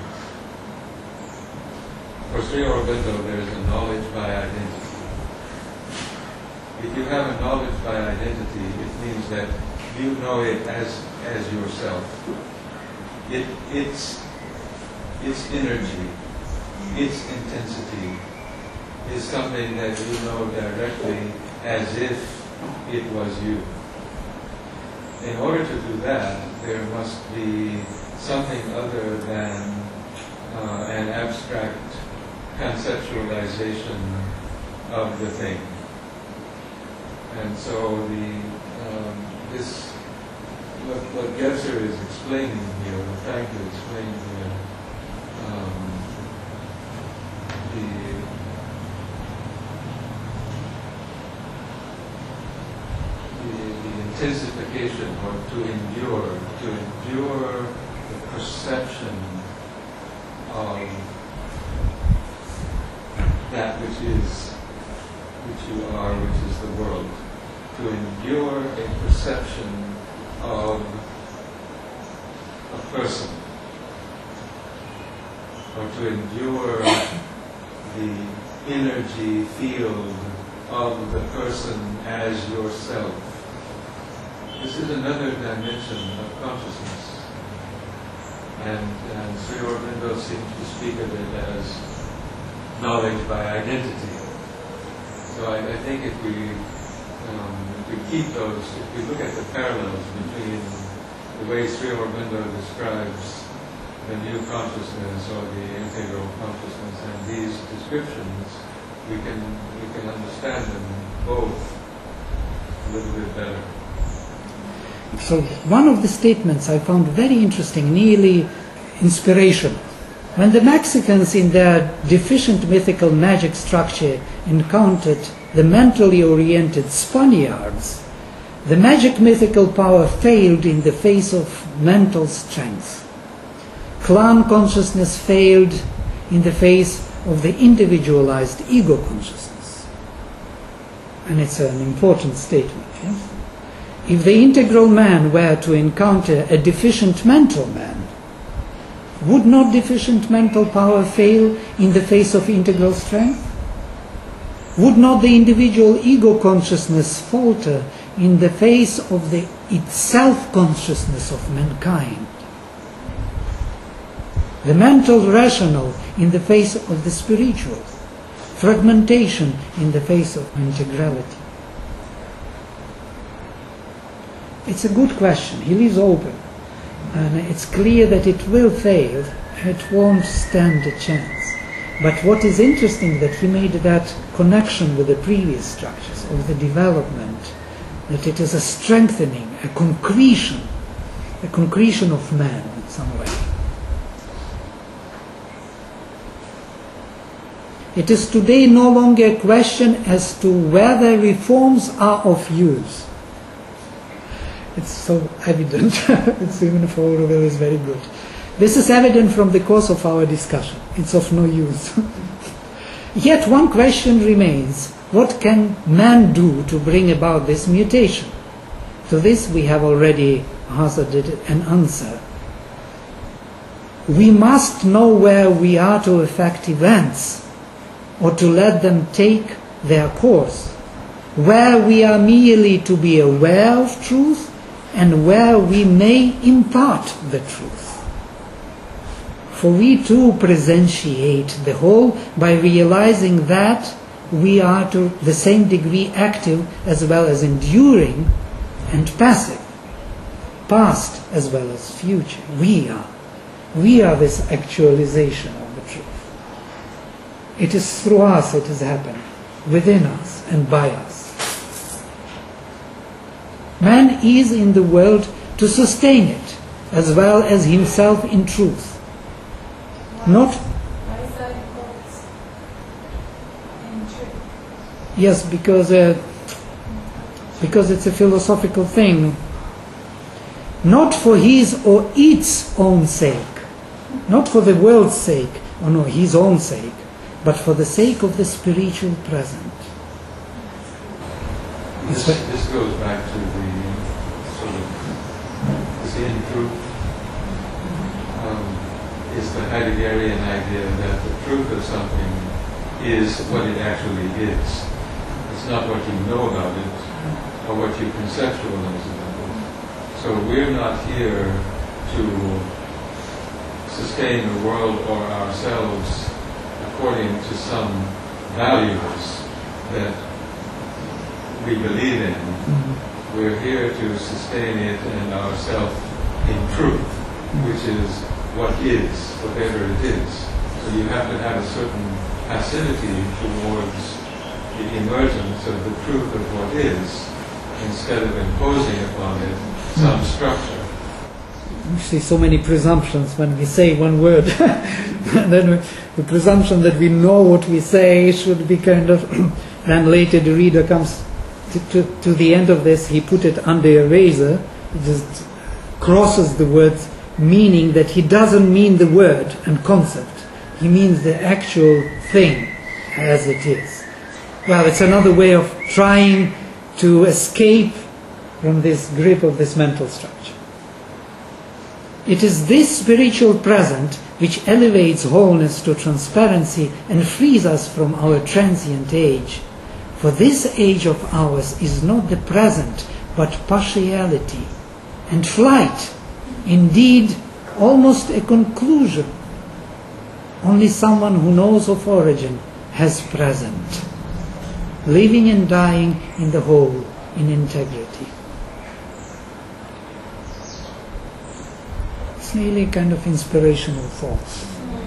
For Sri Aurobindo, there is a knowledge by identity. If you have a knowledge by identity, it means that you know it as as yourself. It, its, its energy, its intensity is something that you know directly as if it was you. In order to do that, there must be something other than uh, an abstract conceptualization of the thing. And so the um, this what, what Gebser is explaining here, or trying to explain here, um, the the, the intensification, or to endure, to endure the perception of that which is, which you are, which is the world. To endure a perception of a person, or to endure the energy field of the person as yourself. This is another dimension of consciousness. And, and Sri Aurobindo seems to speak of it as knowledge by identity. So I, I think if we um, if we keep those, if we look at the parallels between the way Sri Aurobindo describes the new consciousness or the integral consciousness and these descriptions, we can we can understand them both a little bit better. So one of the statements I found very interesting, nearly inspirational. When the Mexicans in their deficient mythical magic structure encountered the mentally oriented Spaniards, the magic mythical power failed in the face of mental strength. Clan consciousness failed in the face of the individualized ego consciousness. And it's an important statement. Yes? If the integral man were to encounter a deficient mental man, would not deficient mental power fail in the face of integral strength? Would not the individual ego consciousness falter in the face of the itself consciousness of mankind? The mental rational in the face of the spiritual, fragmentation in the face of integrality. It's a good question. He leaves open. And it's clear that it will fail, it won't stand a chance. But what is interesting that he made that connection with the previous structures of the development, that it is a strengthening, a concretion, a concretion of man in some way. It is today no longer a question as to whether reforms are of use. It's so evident. It's even for Auroville is very good. This is evident from the course of our discussion. It's of no use. Yet one question remains: what can man do to bring about this mutation? To this we have already hazarded an answer. We must know where we are to affect events, or to let them take their course, where we are merely to be aware of truth, and where we may impart the truth. For we too presentiate the whole by realizing that we are to the same degree active as well as enduring and passive, past as well as future. We are. We are this actualization of the truth. It is through us it is happening, within us and by us. Man is in the world to sustain it, as well as himself in truth. Not. Why is that called in truth? Yes, because uh, because it's a philosophical thing. not for his or its own sake, not for the world's sake, or no, his own sake, but for the sake of the spiritual present. This, this goes back to the sort of seeing truth. Um, is the Heideggerian idea that the truth of something is what it actually is. It's not what you know about it or what you conceptualize about it. So we're not here to sustain the world or ourselves according to some values that we believe in. Mm-hmm. We're here to sustain it and ourselves in truth, which is what is, whatever it is. So you have to have a certain passivity towards the emergence of the truth of what is, instead of imposing upon it some structure. You see so many presumptions when we say one word. And then we, the presumption that we know what we say should be kind of... Then later the reader comes to, to, to the end of this, he put it under a razor, he just crosses the words, meaning that he doesn't mean the word and concept, he means the actual thing as it is. Well, it's another way of trying to escape from this grip of this mental structure. It is this spiritual present which elevates wholeness to transparency and frees us from our transient age. For this age of ours is not the present, but partiality and flight, indeed almost a conclusion. Only someone who knows of origin has present, living and dying in the whole, in integrity. It's really kind of inspirational thoughts.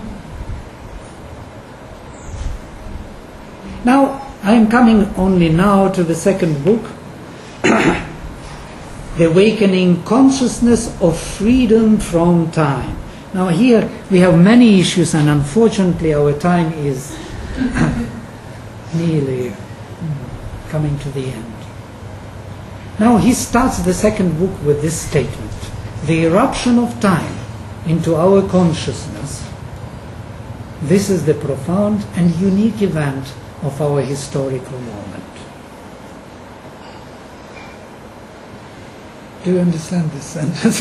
Now, I am coming only now to the second book, The Awakening Consciousness of Freedom from Time. Now here we have many issues, and unfortunately our time is nearly coming to the end. Now he starts the second book with this statement: the eruption of time into our consciousness. This is the profound and unique event of our historical moment. Do you understand this sentence?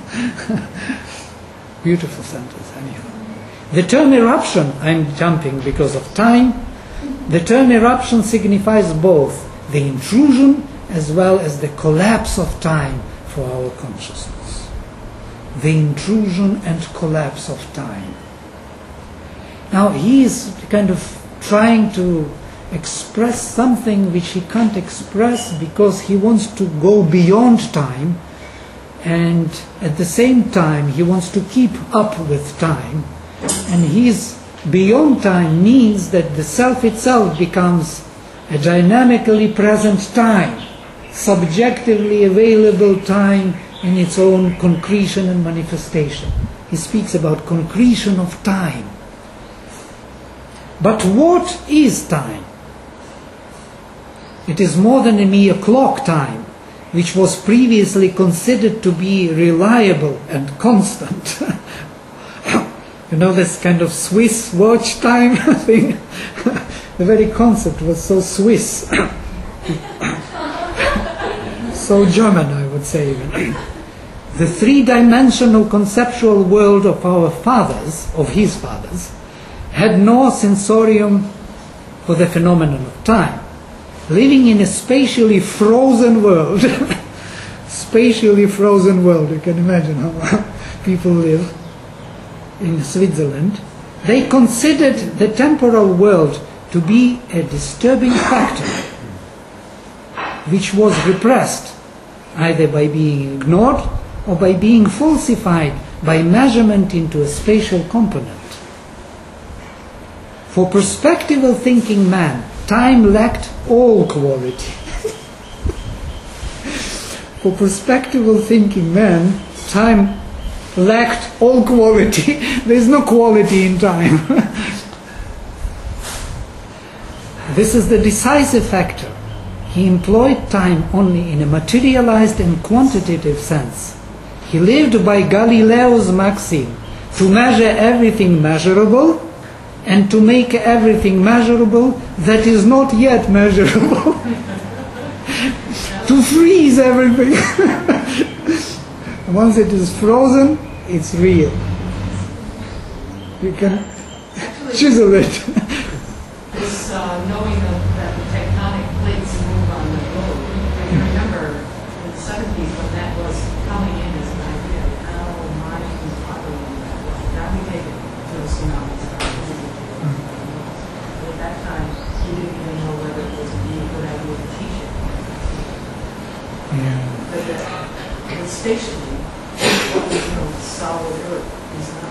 Beautiful sentence, anyhow. The term eruption, I'm jumping because of time, the term eruption signifies both the intrusion as well as the collapse of time for our consciousness. The intrusion and collapse of time. Now he is kind of trying to express something which he can't express because he wants to go beyond time, and at the same time he wants to keep up with time, and his beyond time means that the self itself becomes a dynamically present time, subjectively available time in its own concretion and manifestation. He speaks about concretion of time. But what is time? It is more than a mere clock time, which was previously considered to be reliable and constant. You know, this kind of Swiss watch time thing? The very concept was so Swiss. So German, I would say even. The three-dimensional conceptual world of our fathers, of his fathers, had no sensorium for the phenomenon of time. Living in a spatially frozen world, spatially frozen world, you can imagine how people live in Switzerland, they considered the temporal world to be a disturbing factor, which was repressed either by being ignored or by being falsified by measurement into a spatial component. For perspectival thinking man, time lacked all quality. For perspectival thinking man, time lacked all quality. There is no quality in time. This is the decisive factor. He employed time only in a materialized and quantitative sense. He lived by Galileo's maxim to measure everything measurable and to make everything measurable that is not yet measurable. To freeze everything. Once it is frozen, it's real. You can chisel it. This uh, knowing of, that the tectonic plates move on the globe, I can remember in the seventies when that was coming in as an idea, how mind-boggling that was. Now we take it to the tsunamis. But at that time, you didn't even know whether it was a good idea to teach it. Yeah. But the, the stationary, you know, solid earth is not.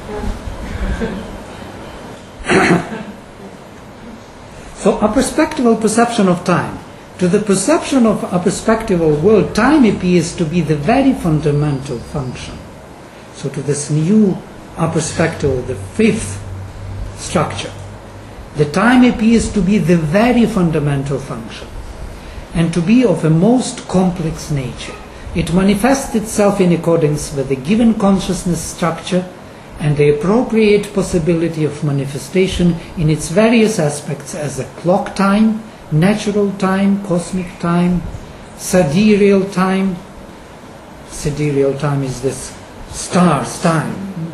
So a perspectival perception of time. To the perception of a perspectival world, time appears to be the very fundamental function. So to this new perspectival, the fifth structure, the time appears to be the very fundamental function and to be of a most complex nature. It manifests itself in accordance with the given consciousness structure and the appropriate possibility of manifestation in its various aspects as a clock time, natural time, cosmic time, sidereal time. Sidereal time is this stars time.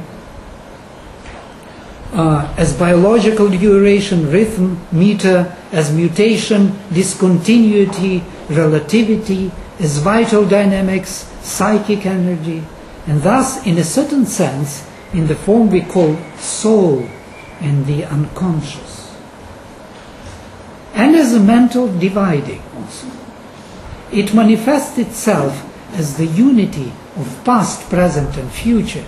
Uh, as biological duration, rhythm, meter, as mutation, discontinuity, relativity, as vital dynamics, psychic energy, and thus, in a certain sense, in the form we call soul and the unconscious. And as a mental dividing also. It manifests itself as the unity of past, present and future.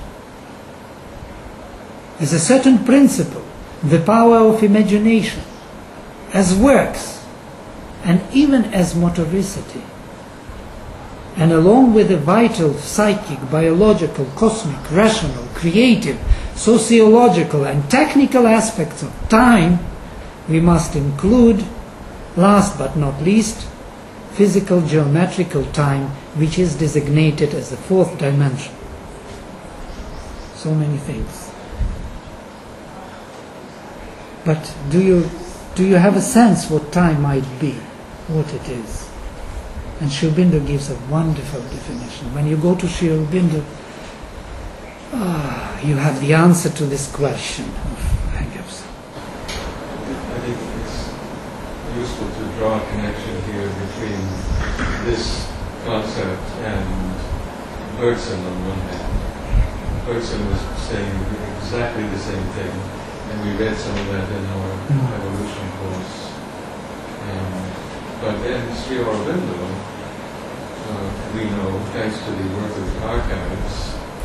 As a certain principle, the power of imagination, as works, and even as motoricity. And along with the vital, psychic, biological, cosmic, rational, creative, sociological and technical aspects of time, we must include, last but not least, physical geometrical time, which is designated as the fourth dimension. So many things. But do you, do you have a sense what time might be, what it is? And Sri Aurobindo gives a wonderful definition. When you go to Sri Aurobindo, ah, you have the answer to this question of hangups. I think it's useful to draw a connection here between this concept and Bergson on one hand. Bergson was saying exactly the same thing, and we read some of that in our mm. evolution course. Um, But then Sri Aurobindo, uh, we know, thanks to the work of the archives,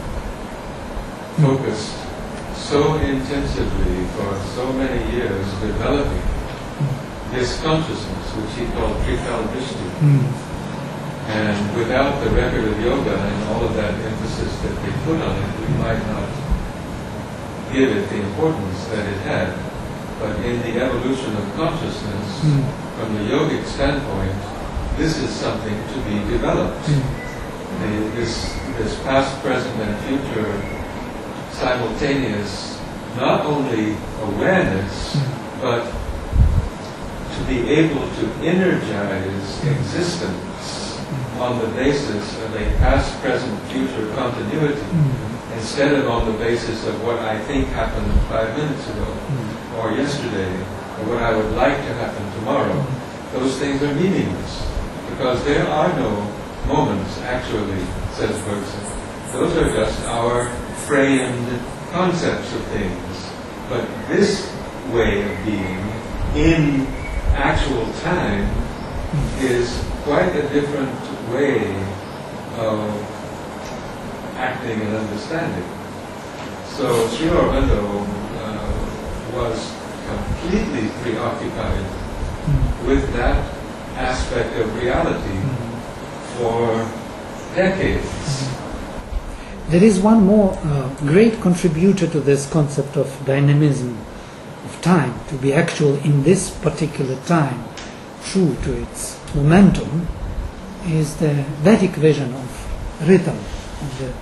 focused so intensively for so many years developing this consciousness, which he called Trikaldrashti. Mm. And without the record of yoga and all of that emphasis that they put on it, we might not give it the importance that it had. But in the evolution of consciousness, mm. from the yogic standpoint, this is something to be developed. Mm. The, this, this past, present, and future simultaneous, not only awareness, mm. but to be able to energize existence mm. on the basis of a past, present, future continuity, mm. instead of on the basis of what I think happened five minutes ago. Mm. or yesterday, or what I would like to happen tomorrow, those things are meaningless. Because there are no moments, actually, says Bergson. Those are just our framed concepts of things. But this way of being, in actual time, is quite a different way of acting and understanding. So Sri Aurobindo was completely preoccupied mm. with that aspect of reality mm. for decades. Mm. There is one more uh, great contributor to this concept of dynamism of time, to be actual in this particular time, true to its momentum, is the Vedic vision of rhythm, the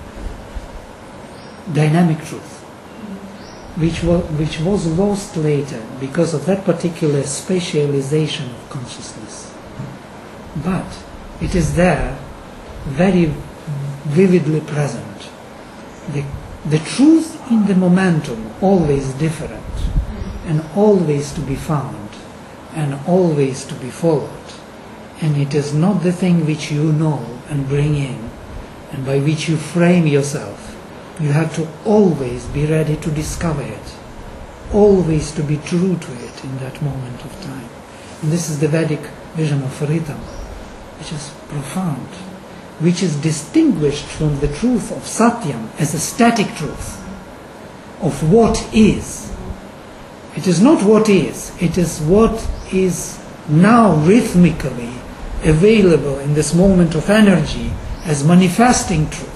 dynamic truth, which was, which was lost later because of that particular spatialization of consciousness. But it is there, very vividly present. The, the truth in the momentum, always different, and always to be found, and always to be followed. And it is not the thing which you know and bring in, and by which you frame yourself. You have to always be ready to discover it, always to be true to it in that moment of time. And this is the Vedic vision of rhythm, which is profound, which is distinguished from the truth of Satyam as a static truth, of what is. It is not what is, it is what is now rhythmically available in this moment of energy as manifesting truth.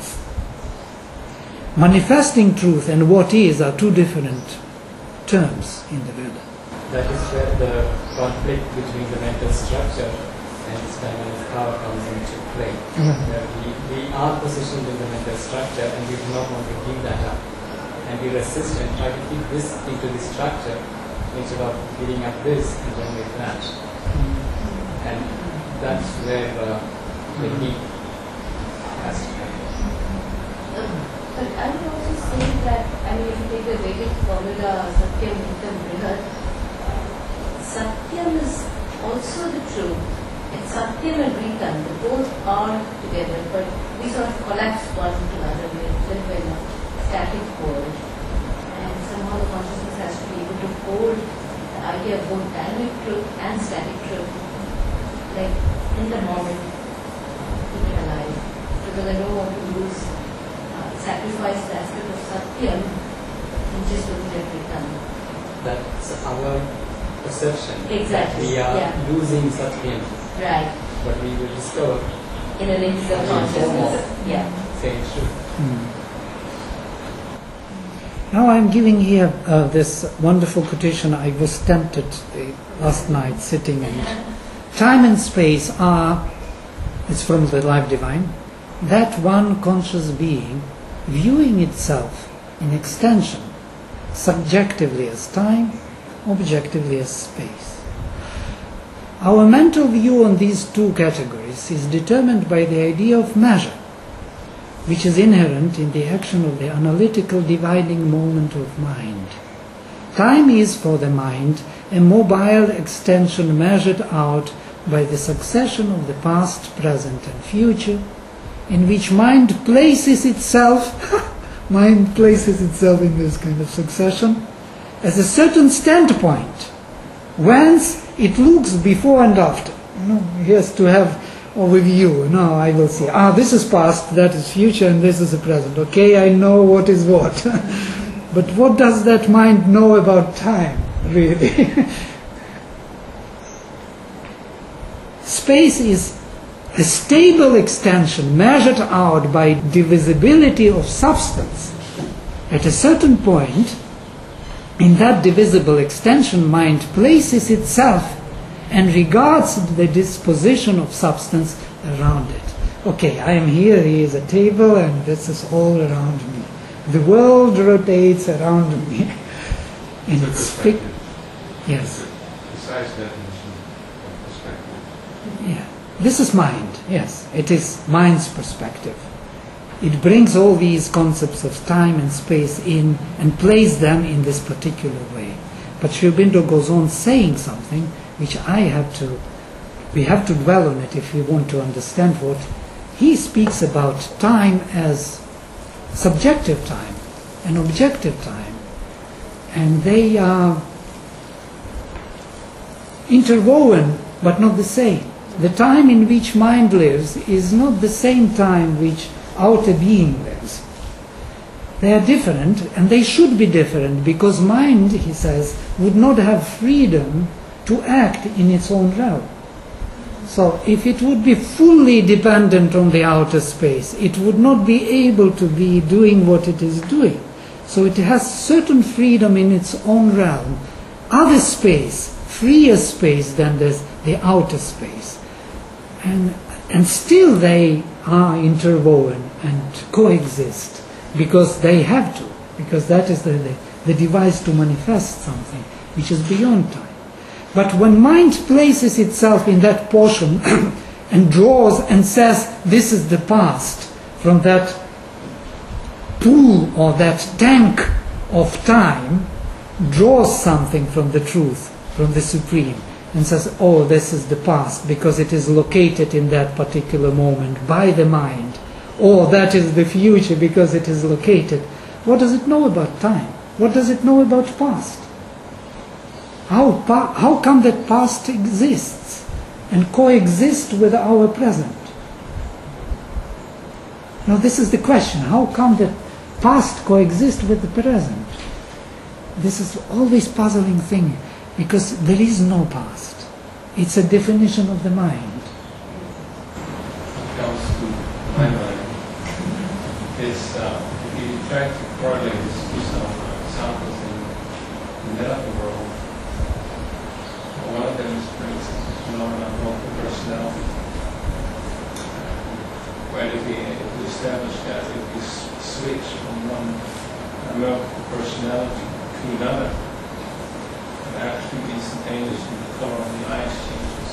Manifesting truth and what is are two different terms in the Veda. That is where the conflict between the mental structure and its dynamic power comes into play. Mm-hmm. Where we, we are positioned in the mental structure and we do not want to give that up. And we resist and try to keep this into the structure instead of giving up this and generate that. Mm-hmm. And that's where uh, the heat has to come. But I would also say that, I mean, if you take the Vedic formula, Satyam, Hitam, Brihat, Satyam is also the truth. And Satyam and Ritam, the both are together, but we sort of collapse one to another. We live in a static world. And somehow the consciousness has to be able to hold the idea of both dynamic truth and static truth, like in the moment, keep it alive. Because I don't want to lose sacrifice the aspect of Satyam in just looking at Ritam. That's our perception. Exactly. We are yeah. losing Satyam. Right. But we will discover in an instant consciousness. Yeah. Same truth. Hmm. Now I'm giving here uh, this wonderful quotation. I was tempted uh, last night sitting, and time and space are, it's from the Life Divine, that one conscious being viewing itself in extension, subjectively as time, objectively as space. Our mental view on these two categories is determined by the idea of measure, which is inherent in the action of the analytical dividing moment of mind. Time is for the mind a mobile extension measured out by the succession of the past, present and future, in which mind places itself, mind places itself in this kind of succession, as a certain standpoint, whence it looks before and after. You know, he has to have overview. No, I will see. Ah, this is past, that is future, and this is the present. Okay, I know what is what. But what does that mind know about time, really? Space is a stable extension measured out by divisibility of substance. At a certain point, in that divisible extension, mind places itself and regards the disposition of substance around it. Okay, I am here, here is a table, and this is all around me. The world rotates around me. And it's big. Yes. Precise definition of perspective. Yeah. This is mind, yes. It is mind's perspective. It brings all these concepts of time and space in and places them in this particular way. But Sri Aurobindo goes on saying something which I have to, we have to dwell on it if we want to understand what he speaks about time as subjective time and objective time. And they are interwoven but not the same. The time in which mind lives is not the same time which outer being lives. They are different, and they should be different, because mind, he says, would not have freedom to act in its own realm. So if it would be fully dependent on the outer space, it would not be able to be doing what it is doing. So it has certain freedom in its own realm, other space, freer space than this, the outer space. And, and still they are interwoven and coexist because they have to, because that is the, the, the device to manifest something which is beyond time. But when mind places itself in that portion and draws and says, this is the past, from that pool or that tank of time, draws something from the truth, from the Supreme, and says, oh, this is the past, because it is located in that particular moment by the mind. Or that is the future, because it is located. What does it know about time? What does it know about past? How, pa- how come that past exists and coexists with our present? Now this is the question. How come that past coexists with the present? This is always puzzling thing, because there is no past. It's a definition of the mind. What comes to my mind is uh, if you try to correlate this to some examples in the medical world, one of them is, for instance, this phenomenon of multiple personality, where if we, if we establish that if we s- switch from one uh, multiple personality to another, and actually instantaneously the color of the eyes changes.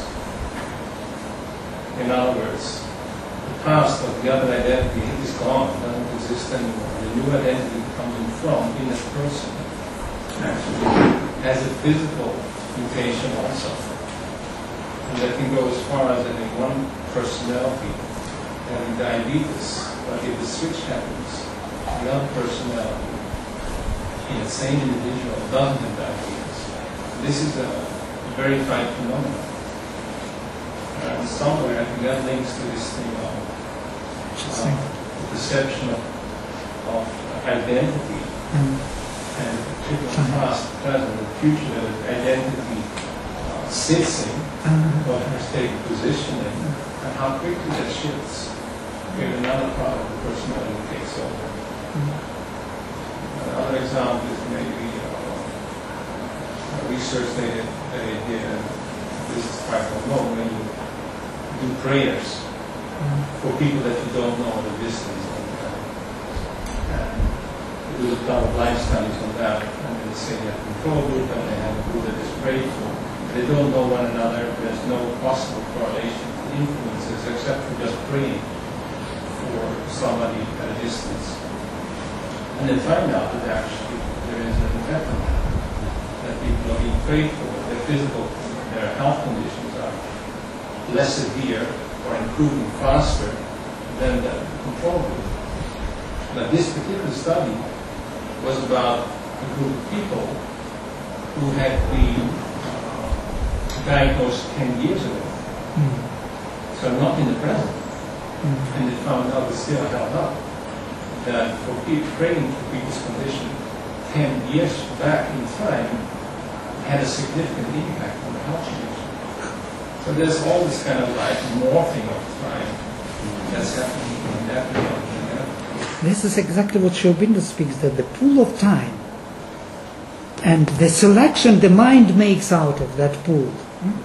In other words, the past of the other identity is gone, doesn't exist anymore. The new identity coming from in that person actually has a physical mutation also. And that can go as far as that in one personality having diabetes, but if the switch happens, the other personality in the same individual doesn't have diabetes. This is a verified phenomenon. And somewhere I think that links to this thing of uh, the perception of, of identity Mm. and particular past, present, and future that identity uh, sits in, Uh, or has taken position in, and how quickly that shifts when another part of the personality takes over. Another example is maybe uh, a research they did, they did, and this is quite well known, when you do prayers for people that you don't know the distance. And they do a lot of life studies on that, and they say they have a control group and they have a group that is prayed for. They don't know one another, there's no possible correlation to influences except for just praying for somebody at a distance. And they find out that actually there is an effect on that. That people are being prayed for, their physical, their health conditions are less severe or improving faster than the control group. But this particular study was about a group of people who had been uh, diagnosed ten years ago. mm. So not in the present. Mm. And they found out, it still held up, that for people praying for people's condition ten years back in time had a significant impact on the health condition. So there's all this kind of like morphing of time that's happening in that realm. This is exactly what Sri Aurobindo speaks, that the pool of time and the selection the mind makes out of that pool hmm,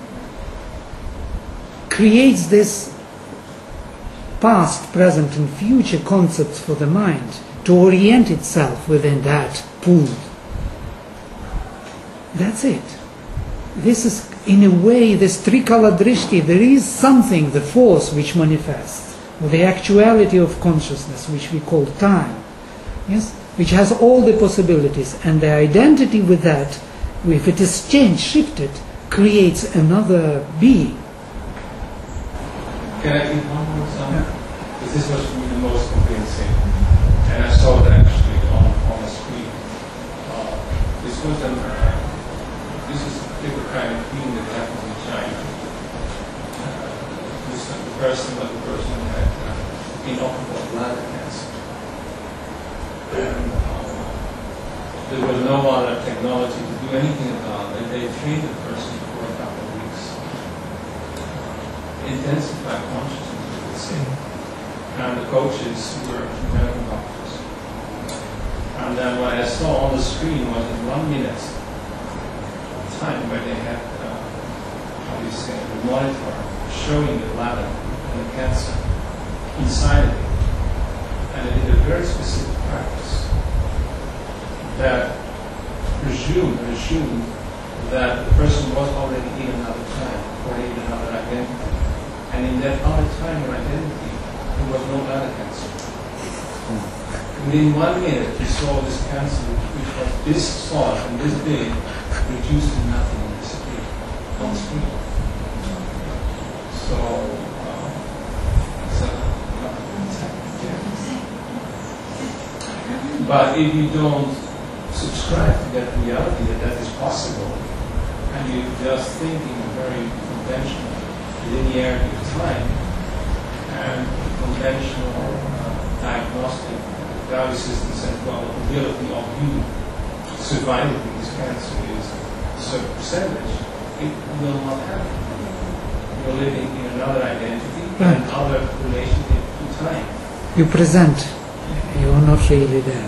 creates this past, present and future concepts for the mind to orient itself within that pool. That's it. This is, in a way, this trikala drishti, there is something, the force which manifests, or the actuality of consciousness, which we call time, yes, which has all the possibilities, and the identity with that, if it is changed, shifted, creates another being. Can I give one more example? Because this was for me the most convincing, and I saw it actually on, on the screen. Uh, this was an, uh, this is a particular kind of healing that happens in China. Uh, this the person, but the person had uh, inoperable bladder cancer. And uh, there was no other technology to do anything about it. They trained the person for a couple of weeks. Intensify consciousness, you would say. And the coaches were medical doctors. And then what I saw on the screen was in one minute time where they had, uh, how do you say, the monitor showing the bladder and the cancer inside of it. And it did a very specific practice that presumed, presumed that the person was already in another time, or in another identity. And in that other time or identity, there was no bladder cancer. Within one minute, he saw this cancer, which was this small and this big, reduced to nothing and disappeared on the screen. So, um, so yeah. But if you don't subscribe to that reality that that is possible, and you just think in a very conventional linearity of time and conventional uh, diagnostic value systems and probability of you surviving this cancer is a certain percentage, it will not happen. You're living in another identity and other relationship to time. You present, you are not really there.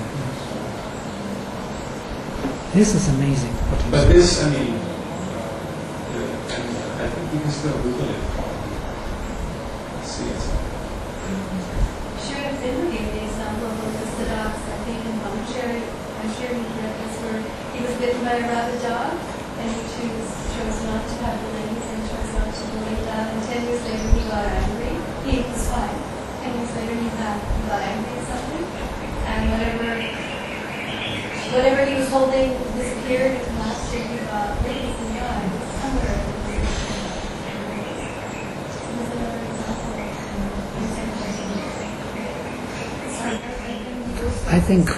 This is amazing. What you But said. this, I mean, uh, and uh, I think you can still Google it. Let's see it. Sure, I've been giving the example of the Saddam's, I think in Puncture, I'm sure he reference where he was bitten by a rabid dog, and he chose, chose not to have the ladies and chose not to believe that. And ten years later he got angry. He was fine. Ten years later he got, he got angry or something. And whatever whatever he was holding disappeared, and last year he got ladies and died. Somewhere. There's another example. I think,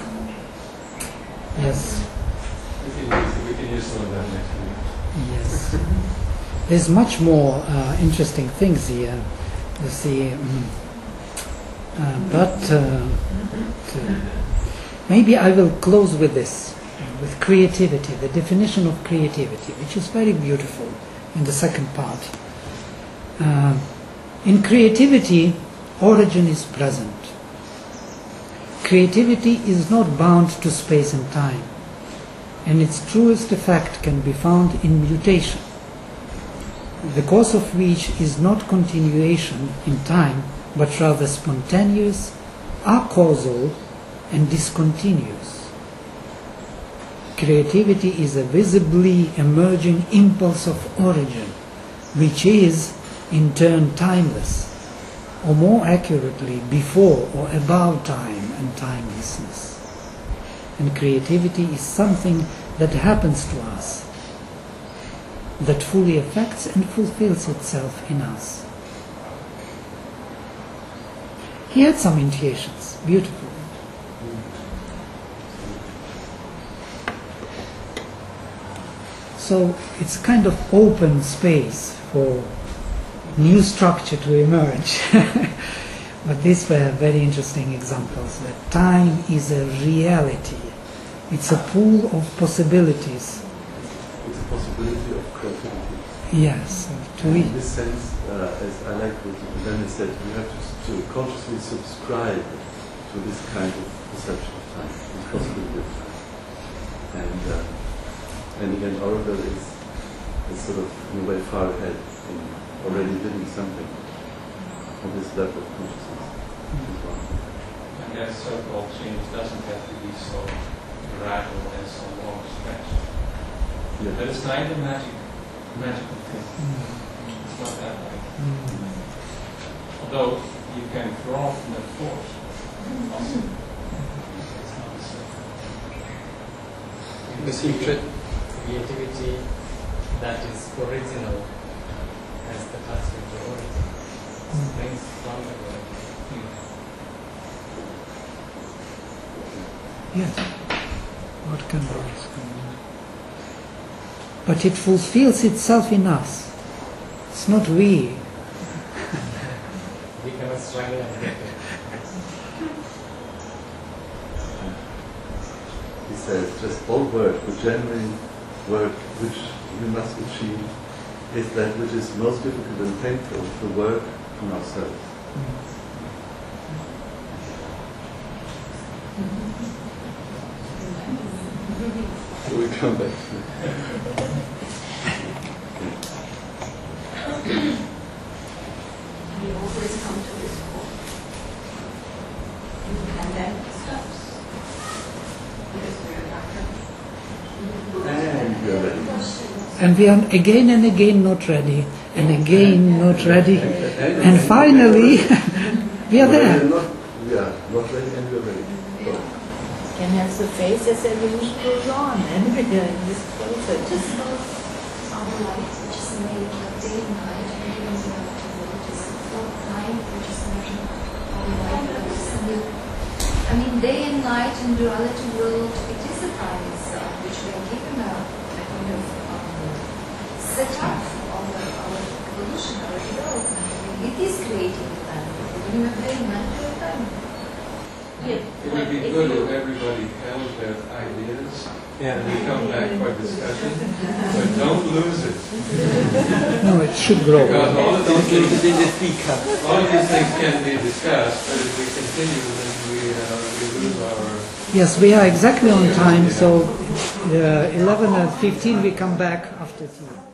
yes, We can use, we can use some of that next week. yes. There's much more uh, interesting things here. You see, um, uh, but uh, to, maybe I will close with this, uh, with creativity, the definition of creativity, which is very beautiful in the second part. Uh, in creativity, origin is present. Creativity is not bound to space and time, and its truest effect can be found in mutation, the cause of which is not continuation in time, but rather spontaneous, acausal, and discontinuous. Creativity is a visibly emerging impulse of origin, which is, in turn, timeless, or more accurately, before or above time and timelessness. And creativity is something that happens to us, that fully affects and fulfills itself in us. He had some intuitions, beautiful. So it's kind of open space for new structure to emerge. But these were very interesting examples, that time is a reality. It's a pool of possibilities. It's a possibility of creativity. Yes, to In read. this sense, uh, as I like what Dennis said, we have to, to consciously subscribe to this kind of perception of time, this possibility of time. And, uh, and again, Oracle is, is sort of in a way far ahead in already living something on this level of consciousness. Which is one. And that so-called change doesn't have to be so radical and so long stretch. Yeah. But it's kind of magic, magical thing. It's not that way. Although you can draw from that force. Also, it's not the same. The secret creativity that is original as the cosmic origin springs from the world. Yes. What can be asked? But it fulfills itself in us. It's not we. We cannot struggle and get it. He says, just all work, the genuine work which we must achieve is that which is most difficult and painful, the work from ourselves. So we come back to it. always come to this point. And then it stops. Because we're not ready. And we are ready. And we are again and again not ready, and again not ready, and finally we are We there. are not, we are not ready and we are ready. Can have the faith as evolution goes on, and we are in this process. Just our light, which is made of day and night, and even the afternoon, which is full time, which is measured our light, which is new. I mean, day and night in duality world, it is a time itself, which we are keeping a, a kind of um, set up of the, our evolution, our development. I mean, it is creating the time. Beginning of day, night of time. It would be good if everybody held their ideas and we come back for discussion, but don't lose it. No, it should grow. Because all of Don't these leave it things, in the teacup. all of these things can be discussed, but if we continue, then we, uh, we lose our... Yes, we are exactly on time, so uh, eleven and fifteen we come back after tea.